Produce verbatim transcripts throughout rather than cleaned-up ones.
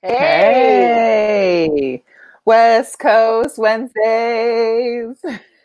Hey, Hey, West Coast Wednesdays.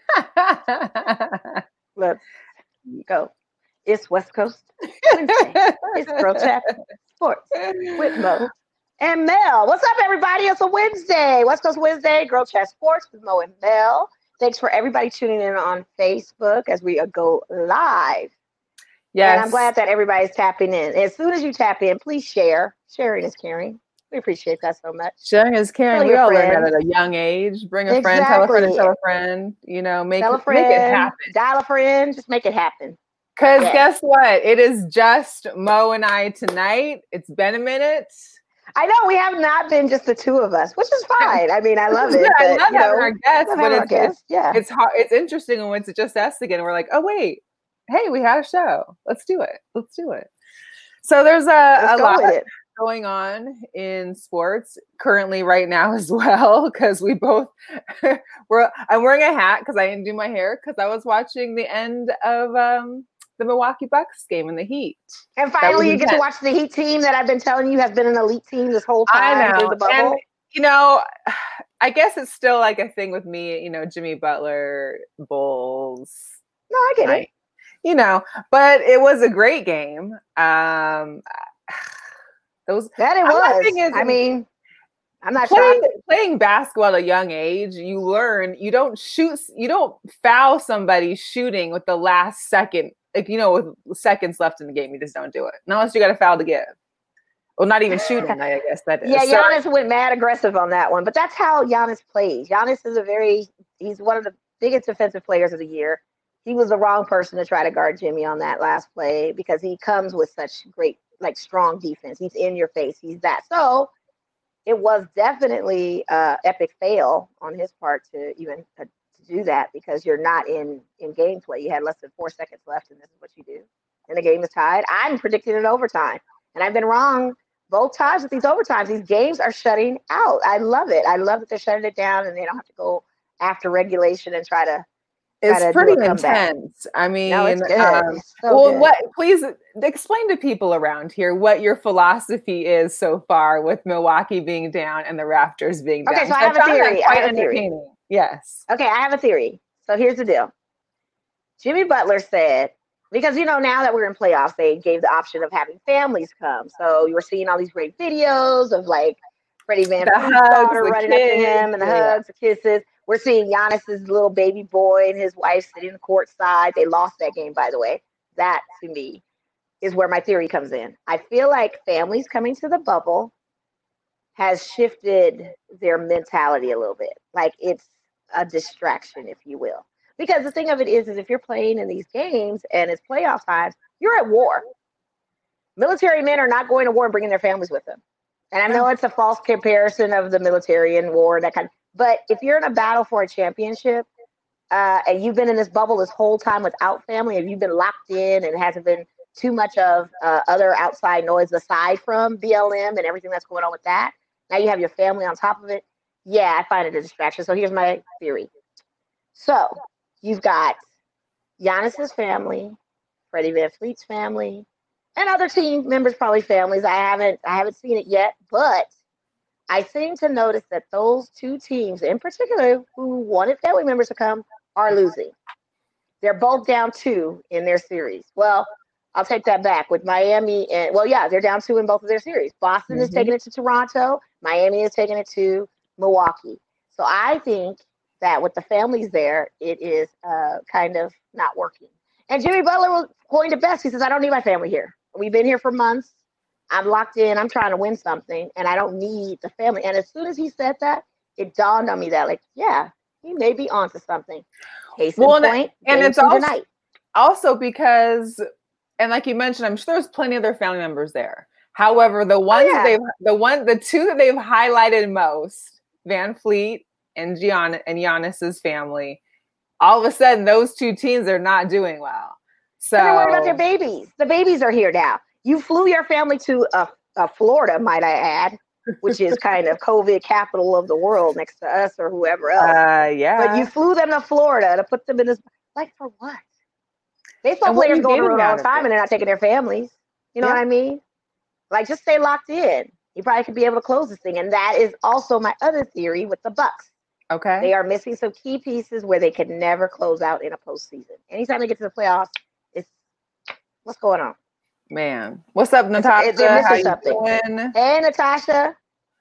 let's go. It's West Coast Wednesday. It's Girl Chat Sports with Mo and Mel. What's up, everybody? It's a Wednesday. West Coast Wednesday, Girl Chat Sports with Mo and Mel. Thanks for everybody tuning in on Facebook as we go live. And I'm Yes, glad that everybody's tapping in. As soon as you tap in, please share. Sharing is caring. We appreciate that so much. sharing is Tell caring. We your all learned that friends. at a young age. Bring a friend, tell a friend, and Exactly. tell a friend. You know, make Tell a make it friend, happen. dial a friend, just make it happen. Because Yes. guess what? It is just Mo and I tonight. It's been a minute. I know we have not been just the two of us, which is fine. I mean, I Which love is good. it, I but love you having know, our guests, love but having our it's it's guests. Yeah. it's hard. It's interesting when it's just us again. We're like, oh wait, hey, we had a show. Let's do it. Let's do it. So there's a, Let's a go lot with it. going on in sports currently right now as well, because we both were I'm wearing a hat because I didn't do my hair because I was watching the end of um, the Milwaukee Bucks game in the Heat. And That was finally, you get to intense. watch the Heat team that I've been telling you has been an elite team this whole I time through know. the And bubble. you know, I guess it's still like a thing with me, you know, Jimmy Butler, Bulls. No, I get I, it. you know, but it was a great game. Um those That it my was. thing is I mean, I'm not playing shocked. playing basketball at a young age, you learn you don't shoot, you don't foul somebody shooting with the last second, like you know, with seconds left in the game. You just don't do it unless you got a foul to give. Well, not even shooting, I guess that Yeah, is. So Giannis went mad aggressive on that one, but that's how Giannis plays. Giannis is a very, he's one of the biggest defensive players of the year. He was the wrong person to try to guard Jimmy on that last play because he comes with such great, like strong defense. He's in your face. He's that. So it was definitely uh epic fail on his part to even uh, to do that because you're not in in gameplay. You had less than four seconds left, and this is what you do. And the game is tied. I'm predicting an overtime, and I've been wrong both times with these overtimes. These games are shutting out. I love it. I love that they're shutting it down, and they don't have to go after regulation and try to try it's to do pretty a comeback. intense. I No, it's mean, good. um, It's so well, good. what? Please explain to people around here what your philosophy is so far with Milwaukee being down and the Raptors being Okay, down. so I So I have a found that theory. I quite have a theory. entertaining. Yes. Okay, I have a theory. So here's the deal. Jimmy Butler said, because you know now that we're in playoffs, they gave the option of having families come. So you were seeing all these great videos of like Freddie Van The Fleet's hugs, daughter the running up to kids. him and the Yeah, yeah. hugs, the kisses. We're seeing Giannis's little baby boy and his wife sitting courtside. They lost that game, by the way. That to me is where my theory comes in. I feel like families coming to the bubble has shifted their mentality a little bit. Like it's a distraction, if you will. Because the thing of it is, is if you're playing in these games and it's playoff times, you're at war. Military men are not going to war and bringing their families with them. And I know No. it's a false comparison of the military and war, that kind of, but if you're in a battle for a championship, uh, and you've been in this bubble this whole time without family, and you've been locked in and it hasn't been too much of uh, other outside noise aside from B L M and everything that's going on with that, now you have your family on top of it. Yeah, I find it a distraction. So here's my theory. So you've got Giannis's family, Freddie Van Fleet's family, and other team members, probably families. I haven't I haven't seen it yet, but I seem to notice that those two teams in particular who wanted family members to come are losing. They're both down two in their series. Well, I'll take that back with Miami and well, yeah, they're down two in both of their series. Boston is Mm-hmm. taking it to Toronto. Miami is taking it to Milwaukee. So I think that with the families there, it is uh, kind of not working. And Jimmy Butler was going to best. He says, I don't need my family here. We've been here for months. I'm locked in. I'm trying to win something, and I don't need the family. And as soon as he said that, it dawned on me that, like, yeah, he may be onto something. Case in Well, and, point, and game it's two also tonight. also because, and like you mentioned, I'm sure there's plenty of their family members there. However, the ones Oh that yeah, they've, the one, the two that they've highlighted most, Van Fleet and Gian and Giannis's family, all of a sudden those two teams are not doing well. because they're worried about their So babies. The babies are here now. You flew your family to uh, uh, Florida, might I add, which is kind of COVID capital of the world next to us or whoever else. uh But you yeah. flew them to Florida to put them in this. Like for what? Baseball And what are players you go on the road getting all out the of time it? and they're not taking their families. You know what Yeah. I mean? Like just stay locked in. he probably could be able to close this thing. And that is also my other theory with the Bucks. Okay. They are missing some key pieces where they could never close out in a postseason. Anytime they get to the playoffs, it's what's going on? Man, what's up, Natasha? They're missing How you something. doing? Hey, Natasha.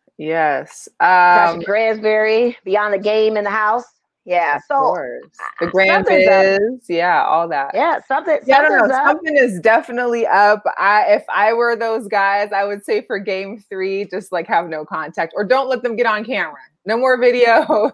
Yes. Natasha Um, Gransberry, Beyond the Game in the house. Yeah. of So course. The uh, Grand something's up. Biz, yeah, all that. Yeah, something. Yeah, I don't something's know. up. Something is definitely up. I if I were those guys, I would say for game three, just like have no contact or don't let them get on camera. No more videos.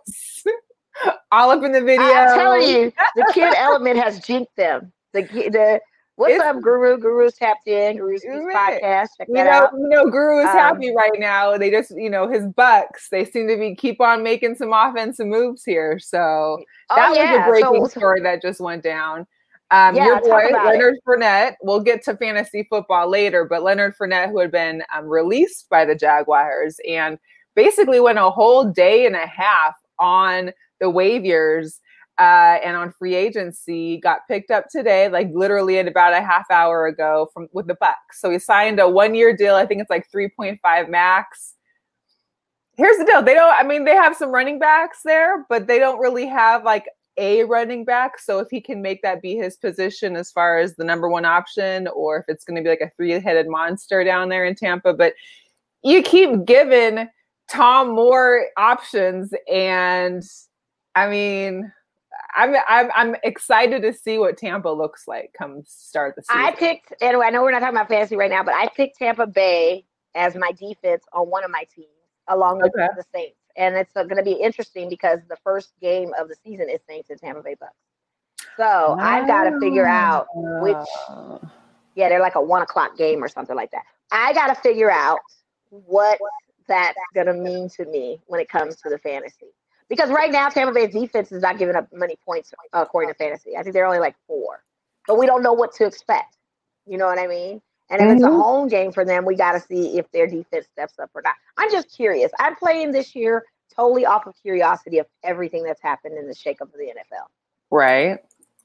All up in the video. I'm telling you, the kid element has jinxed them. The the what's It's- up, Guru? Guru's tapped in. Guru's Peace Right. podcast. Check You that know, out. you know, Guru is Um, happy right now. They just, you know, his Bucks. They seem to be keep on making some offensive moves here. So Oh that yeah. was a breaking so, story that just went down. Um, Yeah, your talk boy about it. Leonard Fournette. We'll get to fantasy football later, but Leonard Fournette, who had been um, released by the Jaguars and basically went a whole day and a half on the waivers. Uh, and on free agency, got picked up today, like literally at about a half hour ago from with the Bucks. So he signed a one-year deal. I think it's like three point five max. Here's the deal. They don't, I mean, they have some running backs there, but they don't really have like a running back. So if he can make that be his position as far as the number one option, or if it's going to be like a three-headed monster down there in Tampa, but you keep giving Tom Moore options, and I mean, I'm I'm I'm excited to see what Tampa looks like come start the season. I picked, and I know we're not talking about fantasy right now, but I picked Tampa Bay as my defense on one of my teams, along with Okay. the Saints. And it's uh, going to be interesting because the first game of the season is Saints and Tampa Bay Bucks. So I've got to figure out which, Oh. yeah, they're like a one o'clock game or something like that. I got to figure out what that's going to mean to me when it comes to the fantasy. Because right now, Tampa Bay's defense is not giving up many points uh, according to fantasy. I think they're only like four. But we don't know what to expect. You know what I mean? And if it's a Mhm. home game for them, we got to see if their defense steps up or not. I'm just curious. I'm playing this year totally off of curiosity of everything that's happened in the shakeup of the N F L. Right.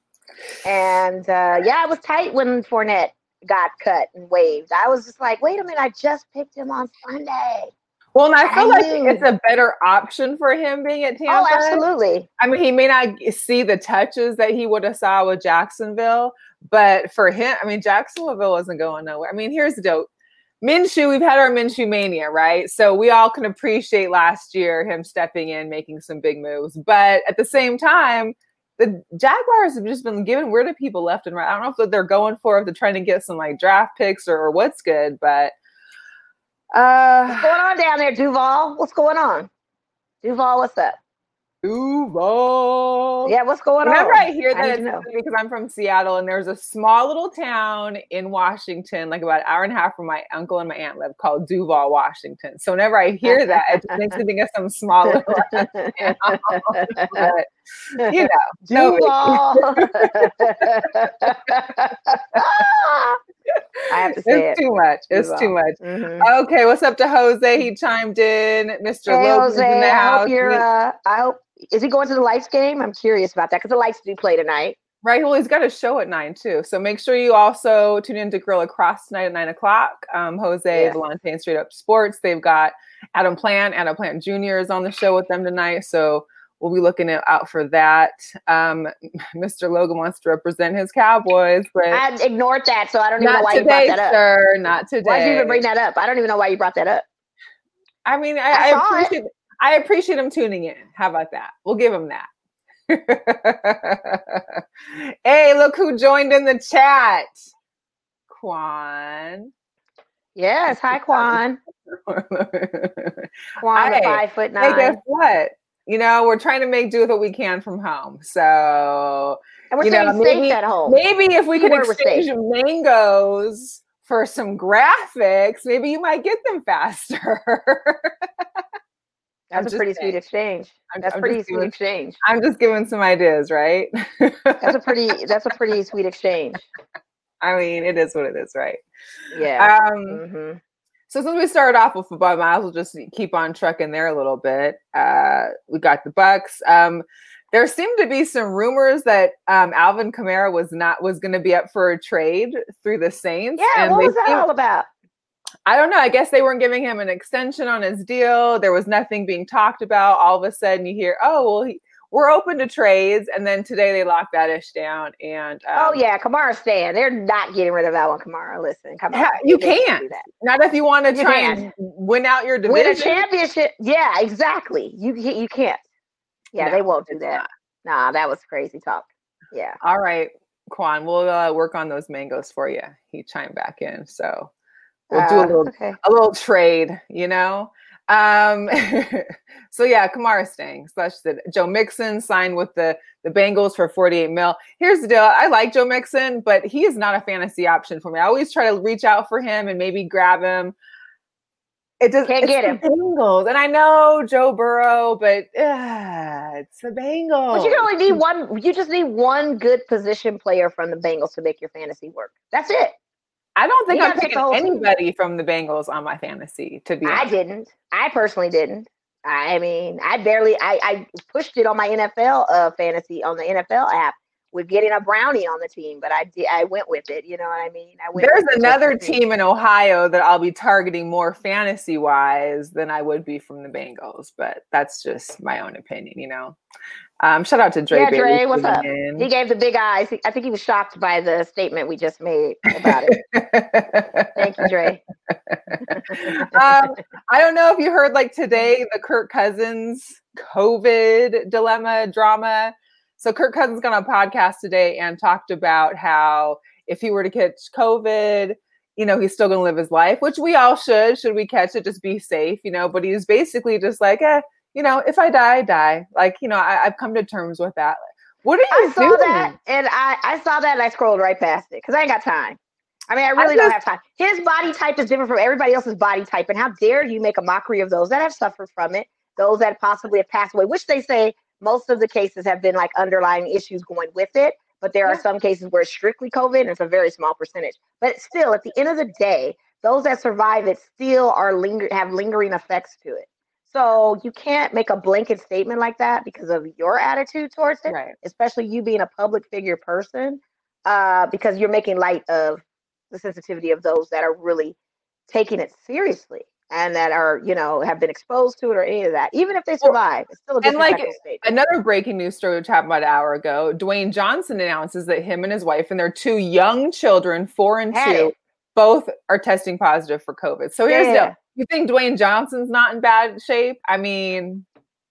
And uh, yeah, it was tight when Fournette got cut and waived. I was just like, wait a minute, I just picked him on Sunday. Well, and I feel I like knew. it's a better option for him being at Tampa. Oh, absolutely. I mean, he may not see the touches that he would have saw with Jacksonville, but for him, I mean, Jacksonville wasn't going nowhere. I mean, here's the deal. Minshew, we've had our Minshew mania, right? So we all can appreciate last year him stepping in, making some big moves. But at the same time, the Jaguars have just been giving weird to people left and right. I don't know if they're going for, if they're trying to get some like draft picks or, or what's good, but uh, What's going on down there, Duval? What's going on? Duval, what's up? Duval. Yeah, what's going Whenever on? I hear I need that, to it's know. because I'm from Seattle and there's a small little town in Washington, like about an hour and a half from my uncle and my aunt live, called Duval, Washington. So whenever I hear that, it just makes me think of some small little town. But, you know, nobody- Duval. I have to say it's it. too much. It's Duval. too much. Mhm. Okay, what's up to Jose? He chimed in. Mister Hey, Logan's in Jose, the I house. hope you're. Uh, I hope is he going to the Lights game? I'm curious about that because the Lights do play tonight. Right. Well, he's got a show at nine too. So make sure you also tune in to Grill Across tonight at nine o'clock. Um, Jose Yes. Volante and Straight Up Sports. They've got Adam Plant. Adam Plant Junior is on the show with them tonight. So we'll be looking at, out for that. Um, Mister Logan wants to represent his Cowboys, but I ignored that, so I don't even know not why today, you brought that up. sir. Not today. Why'd you even bring that up? I don't even know why you brought that up. I mean, I, I I, saw it. appreciate I appreciate him tuning in. How about that? We'll give him that. Hey, look who joined in the chat. Quan. Yes, hi Quan. Quan, Hi. the five foot Hey, guess nine, what? You know, we're trying to make do with what we can from home. So and we're you know, staying maybe- safe at home. maybe if we could Keyword, we're exchange mangoes for some graphics, maybe you might get them faster. I'm That's a just pretty saying. sweet exchange. I'm- That's I'm pretty just sweet giving- exchange. I'm just giving some ideas, right? That's a pretty. That's a pretty sweet exchange. I mean, it is what it is, right? Yeah. Um, hmm So since we started off with football, I might as well just keep on trucking there a little bit. Uh, we got the Bucks. Um, there seemed to be some rumors that um, Alvin Kamara was not was going to be up for a trade through the Saints. Yeah. and What they was that seem- all about? I don't know. I guess they weren't giving him an extension on his deal. There was nothing being talked about. All of a sudden you hear, oh, well, he, we're open to trades. And then today they locked that ish down. And um, oh, yeah, Kamara's staying. They're not getting rid of Alvin Kamara. Listen, come on. You can't. Do that. Not if you want to try and win out your division. Win a championship. Yeah, exactly. You, you can't. Yeah, no, they won't do that. Not. Nah, that was crazy talk. Yeah. All right, Quan, we'll uh, work on those mangoes for you. He chimed back in. So we'll uh, do a little okay. a little trade, you know? Um, so yeah, Kamara staying. So that's the Joe Mixon signed with the, the Bengals for forty-eight mil. Here's the deal. I like Joe Mixon, but he is not a fantasy option for me. I always try to reach out for him and maybe grab him. It just can't get him. Bengals, and I know Joe Burrow, but uh, it's the Bengals. But you can only need one. You just need one good position player from the Bengals to make your fantasy work. That's it. I don't think I'm picking anybody team. from the Bengals on my fantasy. To be honest, I didn't. I personally didn't. I mean, I barely. I, I pushed it on my N F L uh, fantasy on the N F L app with getting a brownie on the team, but I did, I went with it. You know what I mean? I went There's another team in Ohio that I'll be targeting more fantasy wise than I would be from the Bengals, but that's just my own opinion, you know? Um, shout out to Dre. Yeah, Dre, what's up? In. He gave the big eyes. I think he was shocked by the statement we just made about it. Thank you, Dre. um, I don't know if you heard like today, the Kirk Cousins COVID dilemma drama. So Kirk Cousins got on a podcast today and talked about how if he were to catch COVID, you know, he's still going to live his life, which we all should. Should we catch it, just be safe, you know, but he's basically just like, eh, you know, if I die, I die. Like, you know, I, I've come to terms with that. What are you I saw doing? that and I, I saw that and I scrolled right past it because I ain't got time. I mean, I really I just, don't have time. His body type is different from everybody else's body type. And how dare you make a mockery of those that have suffered from it, those that possibly have passed away, which they say most of the cases have been like underlying issues going with it. But there yeah. are some cases where it's strictly COVID and it's a very small percentage. But still, at the end of the day, those that survive it still are linger have lingering effects to it. So you can't make a blanket statement like that because of your attitude towards it, right. especially you being a public figure person, uh, because you're making light of the sensitivity of those that are really taking it seriously and that are, you know, have been exposed to it or any of that. Even if they survive, it's still a disrespectful like, statement. Another breaking news story which happened about an hour ago, Dwayne Johnson announces that him and his wife and their two young children, four and hey. two, both are testing positive for COVID. So here's yeah. the You think Dwayne Johnson's not in bad shape? I mean,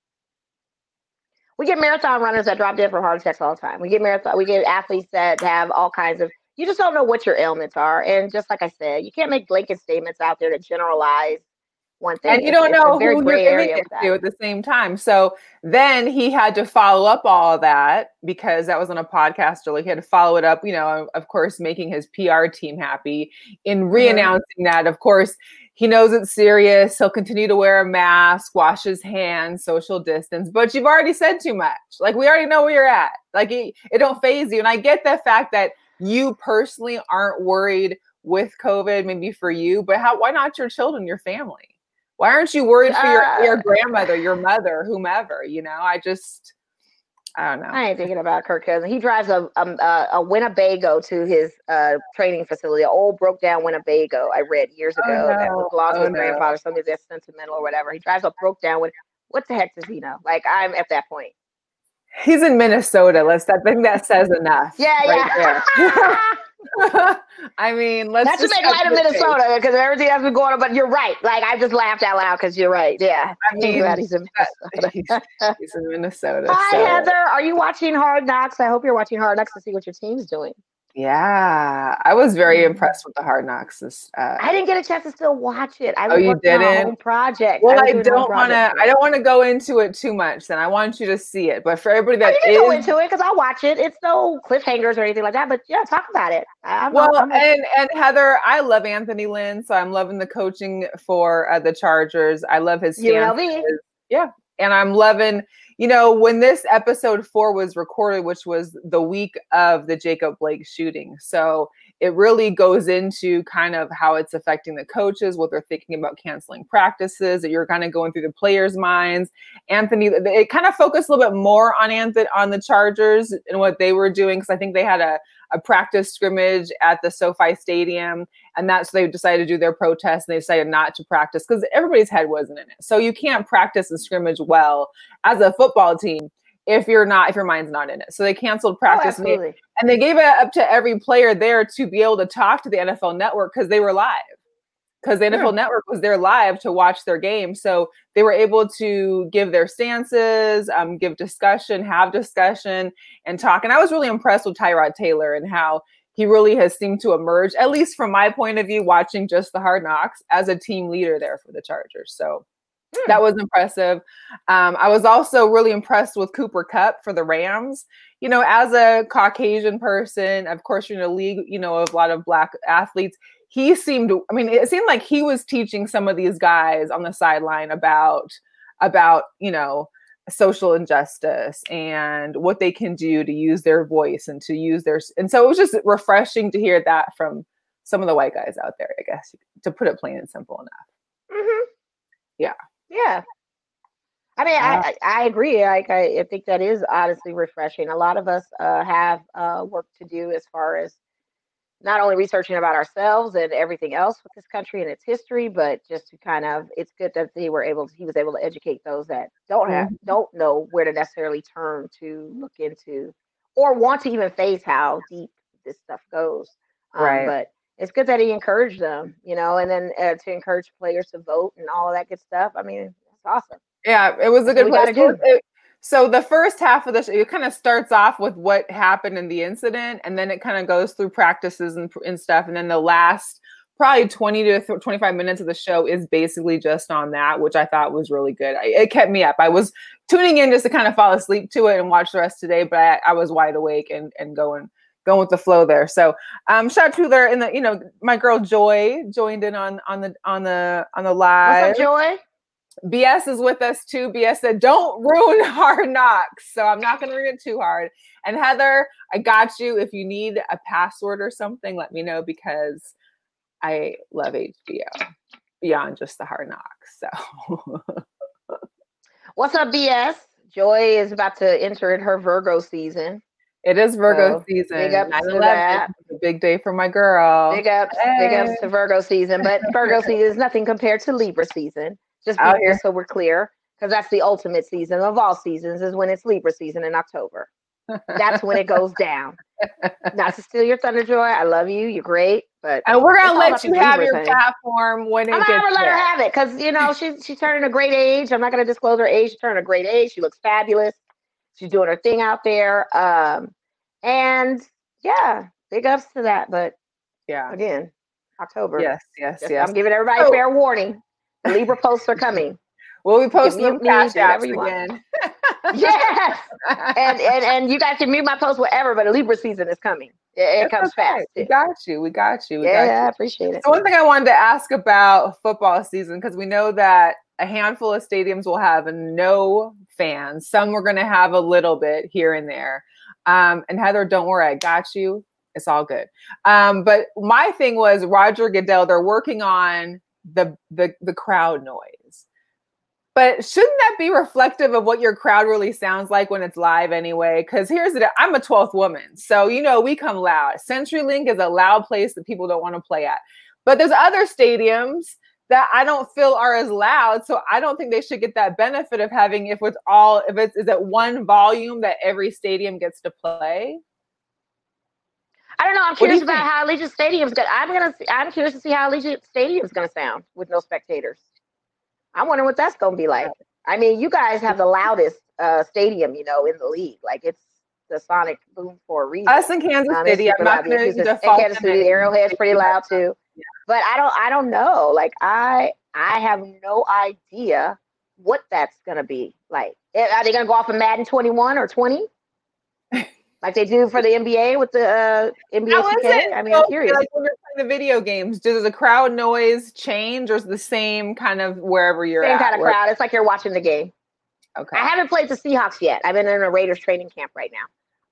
we get marathon runners that drop dead from heart attacks all the time. We get marathon, we get athletes that have all kinds of. You just don't know what your ailments are, and just like I said, you can't make blanket statements out there to generalize one thing. And you it's, don't it's know a very who gray you're area giving with it to at the same time. So then he had to follow up all of that because that was on a podcast earlier. He had to follow it up, you know, of course, making his P R team happy in re-announcing mm-hmm. that, of course, he knows it's serious. He'll continue to wear a mask, wash his hands, social distance, but you've already said too much. Like, we already know where you're at. Like, it, it don't faze you. And I get the fact that you personally aren't worried with COVID, maybe for you, but how, why not your children, your family? Why aren't you worried for your, uh, your grandmother, your mother, whomever, you know? I just, I don't know. I ain't thinking about Kirk Cousins. He drives a a, a Winnebago to his uh, training facility, an old broke down Winnebago I read years ago oh, no. that belongs to oh, his no. grandfather, something that's sentimental or whatever. He drives a broke down one. What the heck does he know? Like, I'm at that point. He's in Minnesota. Let's. I think that says enough. Yeah, right yeah. I mean, let's not to make light of Minnesota because everything has been going on. But you're right. Like, I just laughed out loud because you're right. Yeah, I mean, glad he's in Minnesota. he's, he's in Minnesota. Hi, so. Heather. Are you watching Hard Knocks? I hope you're watching Hard Knocks to see what your team's doing. Yeah, I was very impressed with the Hard Knocks. This, uh, I didn't get a chance to still watch it. I was oh, you didn't? On a home project. Well, I, I don't want to. I don't want to go into it too much. Then I want you to see it. But for everybody that oh, you can is, go into it because I'll watch it. It's no cliffhangers or anything like that. But yeah, talk about it. I'm, well, I'm, I'm, and and Heather, I love Anthony Lynn, so I'm loving the coaching for uh, the Chargers. I love his stances. Yeah, and I'm loving. You know, when this episode four was recorded, which was the week of the Jacob Blake shooting. So it really goes into kind of how it's affecting the coaches, what they're thinking about canceling practices, that you're kind of going through the players' minds. Anthony, it kind of focused a little bit more on Anthony, on the Chargers and what they were doing, because I think they had a, a practice scrimmage at the SoFi Stadium, and that's they decided to do their protest, and they decided not to practice because everybody's head wasn't in it. So you can't practice and scrimmage well as a football team if you're not, if your mind's not in it. So they canceled practice, oh, and, they, and they gave it up to every player there to be able to talk to the N F L Network because they were live. Because the N F L yeah. Network was there live to watch their game. So they were able to give their stances, um, give discussion, have discussion, and talk. And I was really impressed with Tyrod Taylor and how he really has seemed to emerge, at least from my point of view, watching just the Hard Knocks, as a team leader there for the Chargers. So that was impressive. Um, I was also really impressed with Cooper Kupp for the Rams. You know, as a Caucasian person, of course, you're in a league, you know, of a lot of Black athletes. He seemed, I mean, it seemed like he was teaching some of these guys on the sideline about, about, you know, social injustice and what they can do to use their voice and to use their, and so it was just refreshing to hear that from some of the white guys out there, I guess, to put it plain and simple enough. Mm-hmm. Yeah. Yeah. I mean, uh, I, I agree. Like, I, I think that is honestly refreshing. A lot of us uh, have uh, work to do as far as not only researching about ourselves and everything else with this country and its history, but just to kind of, it's good that they were able to, he was able to educate those that don't have, mm-hmm. don't know where to necessarily turn to look into or want to even face how deep this stuff goes. Um, right. But it's good that he encouraged them, you know, and then uh, to encourage players to vote and all of that good stuff. I mean, it's awesome. Yeah, it was a That's good place. Do. It, so the first half of the show, it kind of starts off with what happened in the incident, and then it kind of goes through practices and, and stuff. And then the last probably twenty to twenty-five minutes of the show is basically just on that, which I thought was really good. I, it kept me up. I was tuning in just to kind of fall asleep to it and watch the rest today, but I, I was wide awake and, and going going with the flow there. So um shout out to there in the, you know, my girl Joy joined in on on the on the on the live. What's up, Joy? B S is with us too. B S said, don't ruin Hard Knocks. So I'm not going to read it too hard. And Heather, I got you. If you need a password or something, let me know, because I love H B O beyond just the Hard Knocks. So what's up, B S? Joy is about to enter in her Virgo season. It is Virgo so, season. Big ups to that. It's a big day for my girl. Big ups, hey. Big ups to Virgo season. But Virgo season is nothing compared to Libra season. Just Out here. So we're clear, because that's the ultimate season of all seasons, is when it's Libra season in October. That's when it goes down. Not to steal your thunder, Joy. I love you. You're great. But and we're gonna let you have your thing. platform when it I'm gets gonna let there. her have it, because you know she's she's turning a great age. I'm not gonna disclose her age. She's turning a great age. She looks fabulous. She's doing her thing out there. Um, and yeah, big ups to that. But yeah, again, October. Yes, yes, Just, yes. I'm giving everybody oh. fair warning. The Libra posts are coming. Well, we post some cash apps again. Yes, and, and and you guys can mute my post whatever, but the Libra season is coming. It, it comes okay. fast. We got you. We got you. We yeah, got you. I appreciate it. So one thing I wanted to ask about football season, because we know that a handful of stadiums will have no fans. Some we're going to have a little bit here and there. Um, and Heather, don't worry, I got you. It's all good. Um, but my thing was Roger Goodell. They're working on the the the crowd noise. But shouldn't that be reflective of what your crowd really sounds like when it's live anyway? Because here's it. I'm a twelfth woman. So, you know, we come loud. CenturyLink is a loud place that people don't want to play at. But there's other stadiums that I don't feel are as loud. So I don't think they should get that benefit of having, if it's all, if it's, is it one volume that every stadium gets to play? I don't know. I'm curious about think? how Allegiant Stadium's going. I'm gonna. I'm curious to see how Allegiant Stadium's going to sound with no spectators. I'm wondering what that's going to be like. I mean, you guys have the loudest uh, stadium, you know, in the league. Like, it's the sonic boom for a reason. Us in Kansas um, City. I'm not going to default. Kansas City, the Arrowhead's pretty loud too. Yeah. But I don't. I don't know. Like, I. I have no idea what that's going to be like. Are they going to go off of Madden twenty-one or twenty? Like they do for the N B A with the uh, N B A two K? I mean, so, I'm curious. Like when you're playing the video games, does the crowd noise change, or is it the same kind of wherever you're same at? Same kind of Where... crowd. It's like you're watching the game. Okay. I haven't played the Seahawks yet. I've been in a Raiders training camp right now.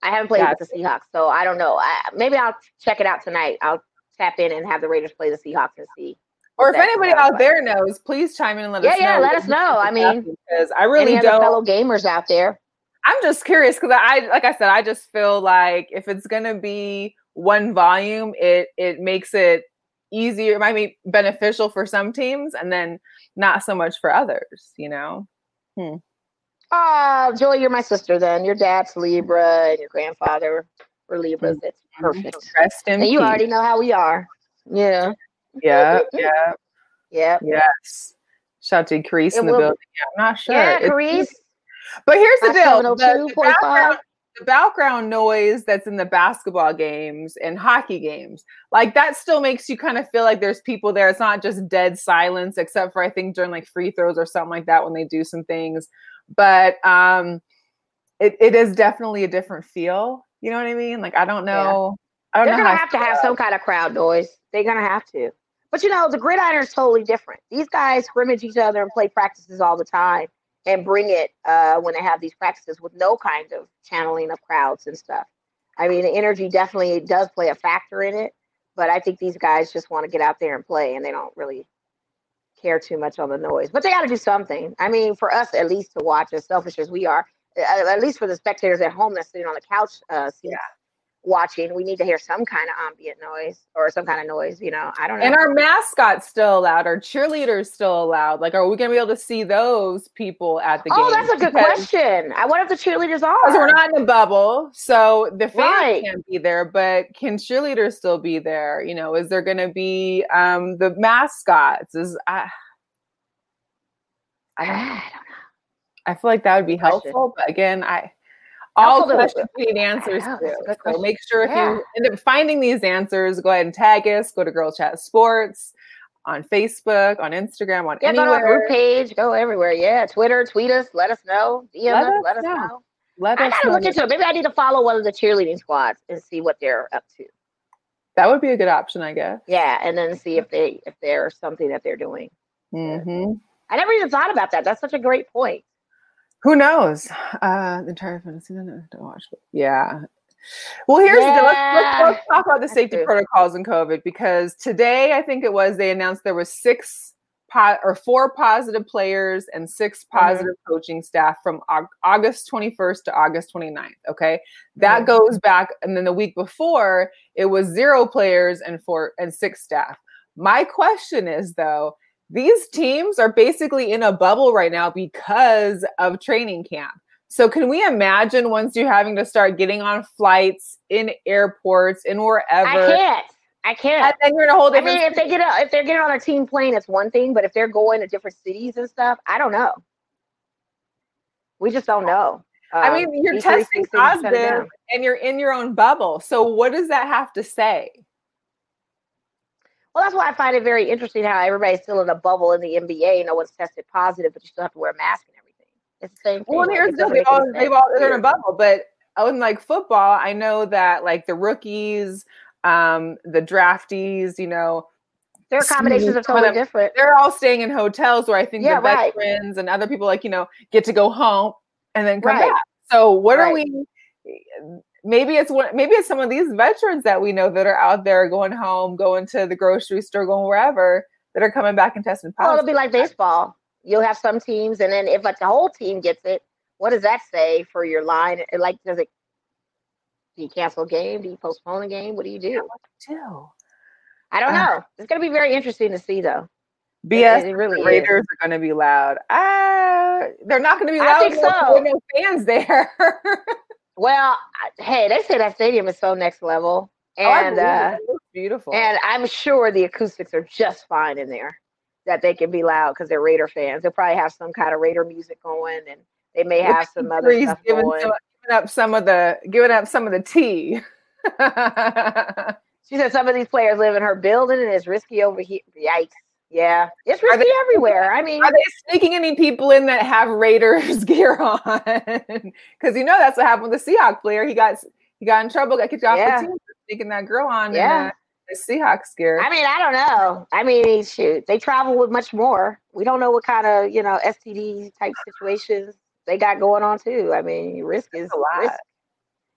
I haven't played Gotcha. with the Seahawks, so I don't know. I, maybe I'll check it out tonight. I'll tap in and have the Raiders play the Seahawks and see. Or if that anybody sounds out like. there knows, please chime in and let Yeah, us yeah, know. let us know. I mean, because I really any other don't. fellow gamers out there. I'm just curious because I, like I said, I just feel like if it's gonna be one volume, it it makes it easier. It might be beneficial for some teams, and then not so much for others. You know. Hmm. Oh, Joy, you're my sister. Then your dad's Libra and your grandfather were Libras. It's perfect. Rest in and you peace. already know how we are. Yeah. Yeah. Yeah. Yeah. Yes. Shout out to Carice in the will, building. Yeah, I'm not sure. Yeah, Carice. But here's the deal. The, the, background, the background noise that's in the basketball games and hockey games, like that still makes you kind of feel like there's people there. It's not just dead silence, except for I think during like free throws or something like that when they do some things. But um, it, it is definitely a different feel. You know what I mean? Like, I don't know. Yeah. I don't They're know going to have to have some kind of crowd noise. They're going to have to. But, you know, the gridiron is totally different. These guys scrimmage each other and play practices all the time and bring it uh, when they have these practices with no kind of channeling of crowds and stuff. I mean, the energy definitely does play a factor in it. But I think these guys just want to get out there and play, and they don't really care too much on the noise. But they got to do something. I mean, for us, at least, to watch, as selfish as we are, at least for the spectators at home that's sitting on the couch uh, seats, yeah. watching, we need to hear some kind of ambient noise or some kind of noise, you know. I don't know. And our mascot's still allowed, our cheerleaders still allowed. Like, are we gonna be able to see those people at the game? Oh, that's a good because, question. I wonder if the cheerleaders are. Because we're not in a bubble, so the fans right. can't be there, but can cheerleaders still be there? You know, is there gonna be um the mascots? Is I I don't know. I don't know. I feel like that would be helpful, but again, I all also, questions we need answers to. So make sure if yeah. you end up finding these answers, go ahead and tag us. Go to Girl Chat Sports on Facebook, on Instagram, on yeah, anywhere. Go to our group page, go everywhere. Yeah, Twitter, tweet us, let us know. D M let us, us, let us know. know. Let I us gotta know. look into it. Maybe I need to follow one of the cheerleading squads and see what they're up to. That would be a good option, I guess. Yeah, and then see if they if there's something that they're doing. Mm-hmm. I never even thought about that. That's such a great point. Who knows? Uh, the entire fantasy to watch. Yeah. Well, here's yeah. the deal. Let's, let's, let's talk about the safety protocols in COVID, because today, I think it was, they announced there was six po- or four positive players and six positive mm-hmm. coaching staff from August twenty-first to August twenty-ninth. Okay. That mm-hmm. goes back. And then the week before, it was zero players and four and six staff. My question is, though, these teams are basically in a bubble right now because of training camp. So can we imagine once you're having to start getting on flights in airports, in wherever? I can't. I can't. And then you're in a whole different. I mean, if they get a, if they're getting on a team plane, it's one thing. But if they're going to different cities and stuff, I don't know. We just don't know. Um, I mean, you're testing positive and you're in your own bubble. So what does that have to say? Well, that's why I find it very interesting how everybody's still in a bubble in the N B A. No one's tested positive, but you still have to wear a mask and everything. It's the same thing. Well, like, here's the they've all, they've all they're in a bubble, but in like football, I know that like the rookies, um, the draftees, you know, their accommodations are totally them, different. They're all staying in hotels where I think yeah, the veterans right. and other people like you know get to go home and then come right. back. So what right. are we? Maybe it's what maybe it's some of these veterans that we know that are out there going home, going to the grocery store, going wherever, that are coming back and testing positive. Well, it'll be like baseball. You'll have some teams, and then if like the whole team gets it, what does that say for your line? Like, does it? Do you cancel a game? Do you postpone a game? What do you do? Yeah, what do you do? I don't know. Uh, it's going to be very interesting to see, though. B S it, it really Raiders is. are going to be loud. Uh, they're not going to be loud. I think so. There's no fans there. Well, hey, they say that stadium is so next level, and oh, uh, it looks beautiful. And I'm sure the acoustics are just fine in there, that they can be loud because they're Raider fans. They'll probably have some kind of Raider music going, and they may have some other stuff giving going. Some, giving up some of the giving up some of the tea. She said some of these players live in her building, and it's risky over here. Yikes! Yeah, it's risky they, everywhere. I mean, are they sneaking any people in that have Raiders gear on? Because you know that's what happened with the Seahawks player. He got he got in trouble, got kicked off yeah. the team for sneaking that girl on. Yeah, in the, the Seahawks gear. I mean, I don't know. I mean, shoot, they travel with much more. We don't know what kind of you know S T D type situations they got going on too. I mean, risk is a lot. risk.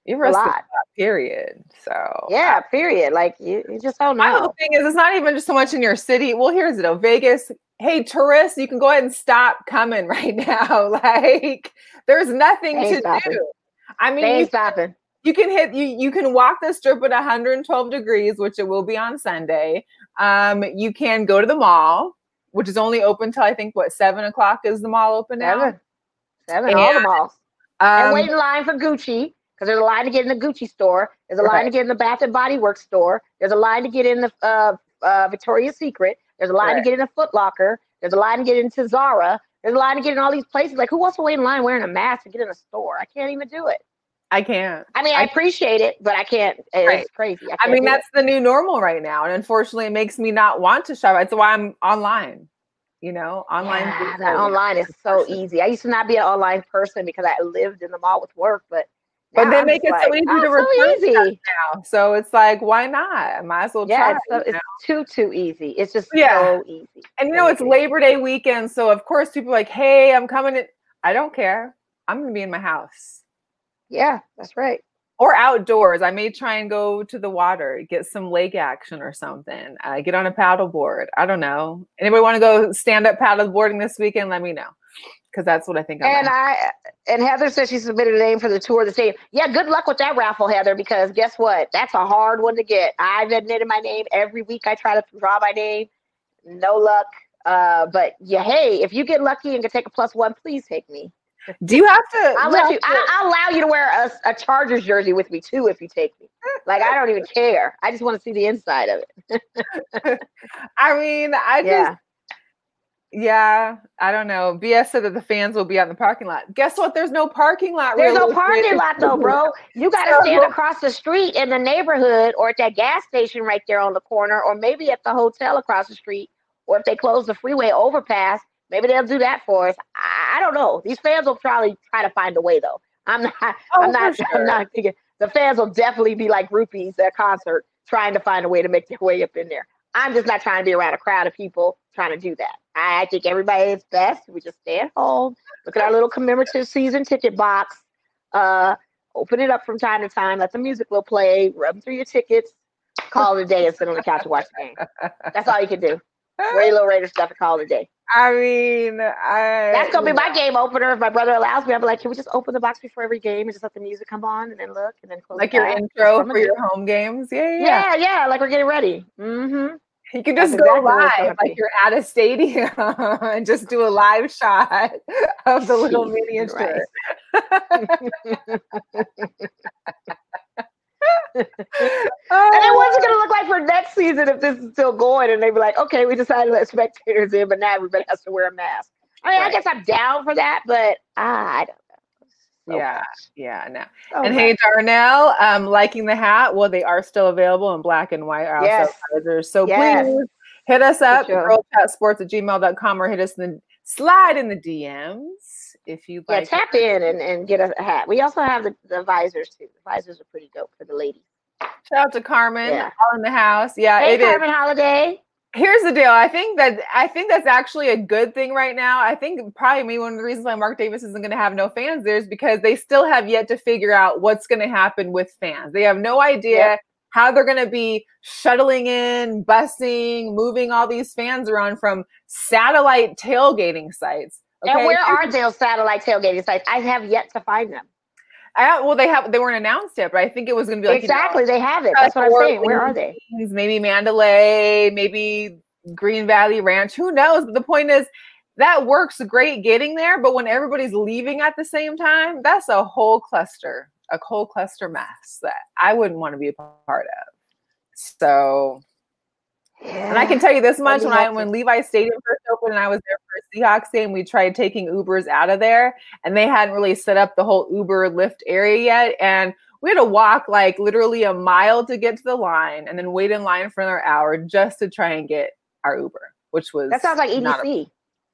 You risk a a lot. lot, period. So yeah, period. Like you, you just don't my know. whole thing is it's not even just so much in your city. Well, here's the deal. Vegas, hey, tourists, you can go ahead and stop coming right now. Like there's nothing They to ain't stopping. do. I mean, They you ain't stopping. You can hit you. You can walk the strip at one hundred twelve degrees, which it will be on Sunday. Um, you can go to the mall, which is only open till I think what seven o'clock is the mall open now. Seven, seven, And, all the malls. Um, and wait in line for Gucci because there's a line to get in the Gucci store. There's a line right. to get in the Bath and Body Works store. There's a line to get in the uh, uh, Victoria's Secret. There's a line Right. to get in a Foot Locker. There's a line to get into Zara. There's a line to get in all these places. Like who wants to wait in line wearing a mask to get in a store? I can't even do it. I can't. I mean, I, I appreciate it, but I can't. It's Right. crazy. I, I can't mean, do that's it. the new normal right now, and unfortunately, it makes me not want to shop. That's why I'm online. You know, online. Yeah, is that so, online you is know, so easy. I used to not be an online person because I lived in the mall with work, but But now they I'm make just it so like, easy oh, to it's so return stuff easy. now. So it's like, why not? I might as well Yeah, try. it's, so, you it's know? too too easy. It's just Yeah. so easy. And you know, it's Labor Day weekend, so of course people are like, hey, I'm coming in. I don't care. I'm gonna be in my house. Yeah, that's right. Or outdoors. I may try and go to the water, get some lake action or something. Uh, get on a paddle board. I don't know. Anybody want to go stand up paddle boarding this weekend? Let me know. Because that's what I think I'm And I and Heather said she submitted a name for the tour of the stadium. Yeah, good luck with that raffle, Heather, because guess what? That's a hard one to get. I've admitted my name every week. I try to draw my name. No luck. Uh, but yeah, hey, if you get lucky and can take a plus one, please take me. Do you have to? I'll let you. I, I'll allow you to wear a, a Chargers jersey with me too if you take me. Like I don't even care. I just want to see the inside of it. I mean, I yeah. just. Yeah, I don't know. B S said that the fans will be out in the parking lot. Guess what? There's no parking lot. There's really. no parking lot though, bro. You got to So- stand across the street in the neighborhood or at that gas station right there on the corner, or maybe at the hotel across the street, or if they close the freeway overpass, maybe they'll do that for us. I, I don't know. These fans will probably try to find a way though. I'm not. Oh, I'm not. for sure. I'm not thinking. The fans will definitely be like groupies at a concert, trying to find a way to make their way up in there. I'm just not trying to be around a crowd of people trying to do that. I think everybody is best. We just stay at home, look at our little commemorative season ticket box, uh, open it up from time to time, let the music will play, rub through your tickets, call it a day and sit on the couch and watch the game. That's all you can do. Wear your little Raider stuff and call it a day. I mean, I. That's going to be my game opener. If my brother allows me, I'll be like, can we just open the box before every game and just let the music come on and then look and then close Like it your back? intro for your home games. Yeah, yeah. Yeah, yeah, like we're getting ready. Mm-hmm. You can That's just go exactly what it's gonna live, like be. you're at a stadium, and just do a live shot of the little Jeez, miniature. And then what's it going to look like for next season if this is still going? And they be like, okay, we decided to let spectators in, but now everybody has to wear a mask. I mean, Right. I guess I'm down for that, but I don't know. So Yeah, much. yeah, no. So and much. hey, Darnell, um, liking the hat. Well, they are still available in black and white. Are Yes. also advertisers. So Yes. please hit us up, sure. girl chat sports at gmail dot com, or hit us in the slide in the D Ms if you'd Yeah, like. tap in and, and get a hat. We also have the, the visors too. The visors are pretty dope for the ladies. Shout out to Carmen, Yeah. all in the house. Yeah, Hey, it is. Carmen Holiday. Here's the deal. I think that I think that's actually a good thing right now. I think probably maybe one of the reasons why Mark Davis isn't going to have no fans there is because they still have yet to figure out what's going to happen with fans. They have no idea Yep. how they're going to be shuttling in, busing, moving all these fans around from satellite tailgating sites. Okay? And where are those satellite tailgating sites? I have yet to find them. I, well, they have they weren't announced yet, but I think it was going to be like exactly, you know, they have it. That's what I'm saying. Where are they? Maybe Mandalay, maybe Green Valley Ranch. Who knows? But the point is, that works great getting there. But when everybody's leaving at the same time, that's a whole cluster, a whole cluster mess that I wouldn't want to be a part of. So, Yeah. and I can tell you this much: That'd when be I hectic. when Levi Stadium first opened, and I was there for a Seahawks game, we tried taking Ubers out of there, and they hadn't really set up the whole Uber Lyft area yet, and we had to walk like literally a mile to get to the line, and then wait in line for another hour just to try and get our Uber, which was That sounds like E D not a- C.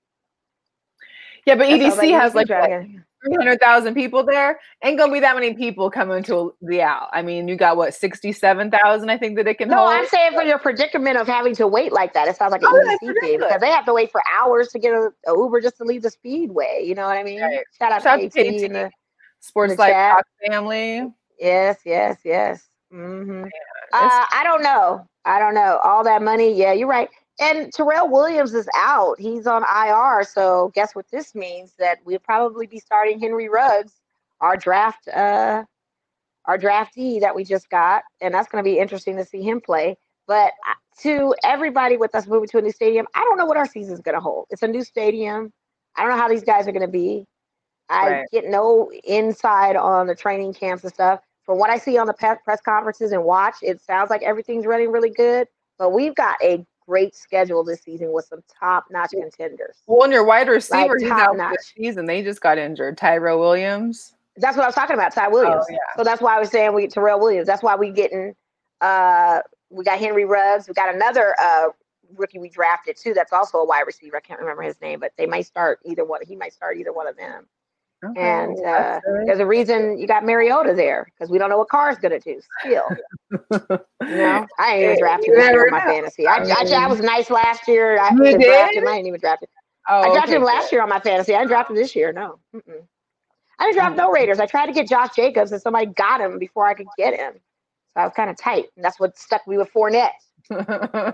yeah, but That E D sounds C has E D C like driving. three hundred thousand people there. Ain't gonna be that many people coming to the out. I mean, you got what sixty-seven thousand? I think that it can No, hold. I'm saying for your predicament of having to wait like that. It sounds like an Oh, E that's D C thing because they have to wait for hours to get a, a Uber just to leave the speedway. You know what I mean? Right. Shout out Shout to out K to T K and T. the Sports in the Life chat. Talk family. Yes, yes, yes. Mm-hmm. Uh, It's I don't know. I don't know. All that money. Yeah, you're right. And Terrell Williams is out. He's on I R. So guess what this means? That we'll probably be starting Henry Ruggs, our draft, uh, our draftee that we just got, and that's going to be interesting to see him play. But uh, to everybody with us moving to a new stadium, I don't know what our season's going to hold. It's a new stadium. I don't know how these guys are going to be. I right. get no inside on the training camps and stuff. From what I see on the pe- press conferences and watch, it sounds like everything's running really good. But we've got a great schedule this season with some top-notch contenders. Well, and your wide Like receiver, he's out for the top-notch. season. They just got injured. Tyrell Williams. That's what I was talking about, Ty Oh Williams. yeah. So that's why I was saying we Terrell Williams. That's why we getting uh we got Henry Ruggs. We got another uh rookie we drafted too. That's also a wide receiver. I can't remember his name, but they might start either one. He might start either one of them. Okay, And well, uh, that's good. there's a reason you got Mariota there because we don't know what Carr's gonna do. Still, you know, I ain't even drafted You this year never in my know. fantasy. I, I I, I mean, was nice last year. I you didn't draft did? him. I didn't even draft him. Oh, I drafted okay, him last good. year on my fantasy. I didn't draft him this year. No. Mm-mm. I didn't draft Oh. no Raiders. I tried to get Josh Jacobs, and somebody got him before I could get him. So I was kind of tight, and that's what stuck me with Fournette. Well,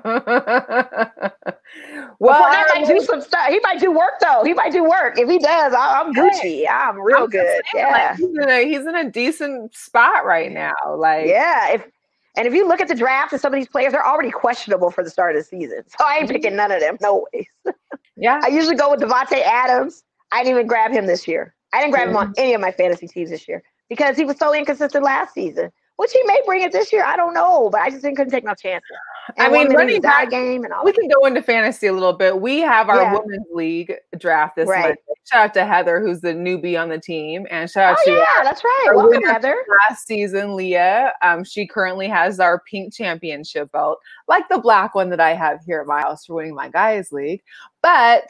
But Fournette might do I- some stuff. He might do work though. He might do work. If he does, I, I'm Gucci. I'm real I'm just good. saying, like, Yeah, he's in a he's in a decent spot right now. Like, yeah. If and if you look at the draft of some of these players, they're already questionable for the start of the season. So I ain't picking none of them. No ways. yeah. I usually go with Devontae Adams. I didn't even grab him this year. I didn't grab him on any of my fantasy teams this year because he was so inconsistent last season. Which he may bring it this year. I don't know, but I just didn't couldn't take no chances. And I mean, one minute running he's out back, of game and all we that. can go into fantasy a little bit. We have our Yeah. women's league draft this Right. month. Shout out to Heather, who's the newbie on the team, and shout out Oh to yeah, that's right. our Welcome, winner Heather. last season, Leah. Um, she currently has our pink championship belt, like the black one that I have here at my house for winning my guys league. But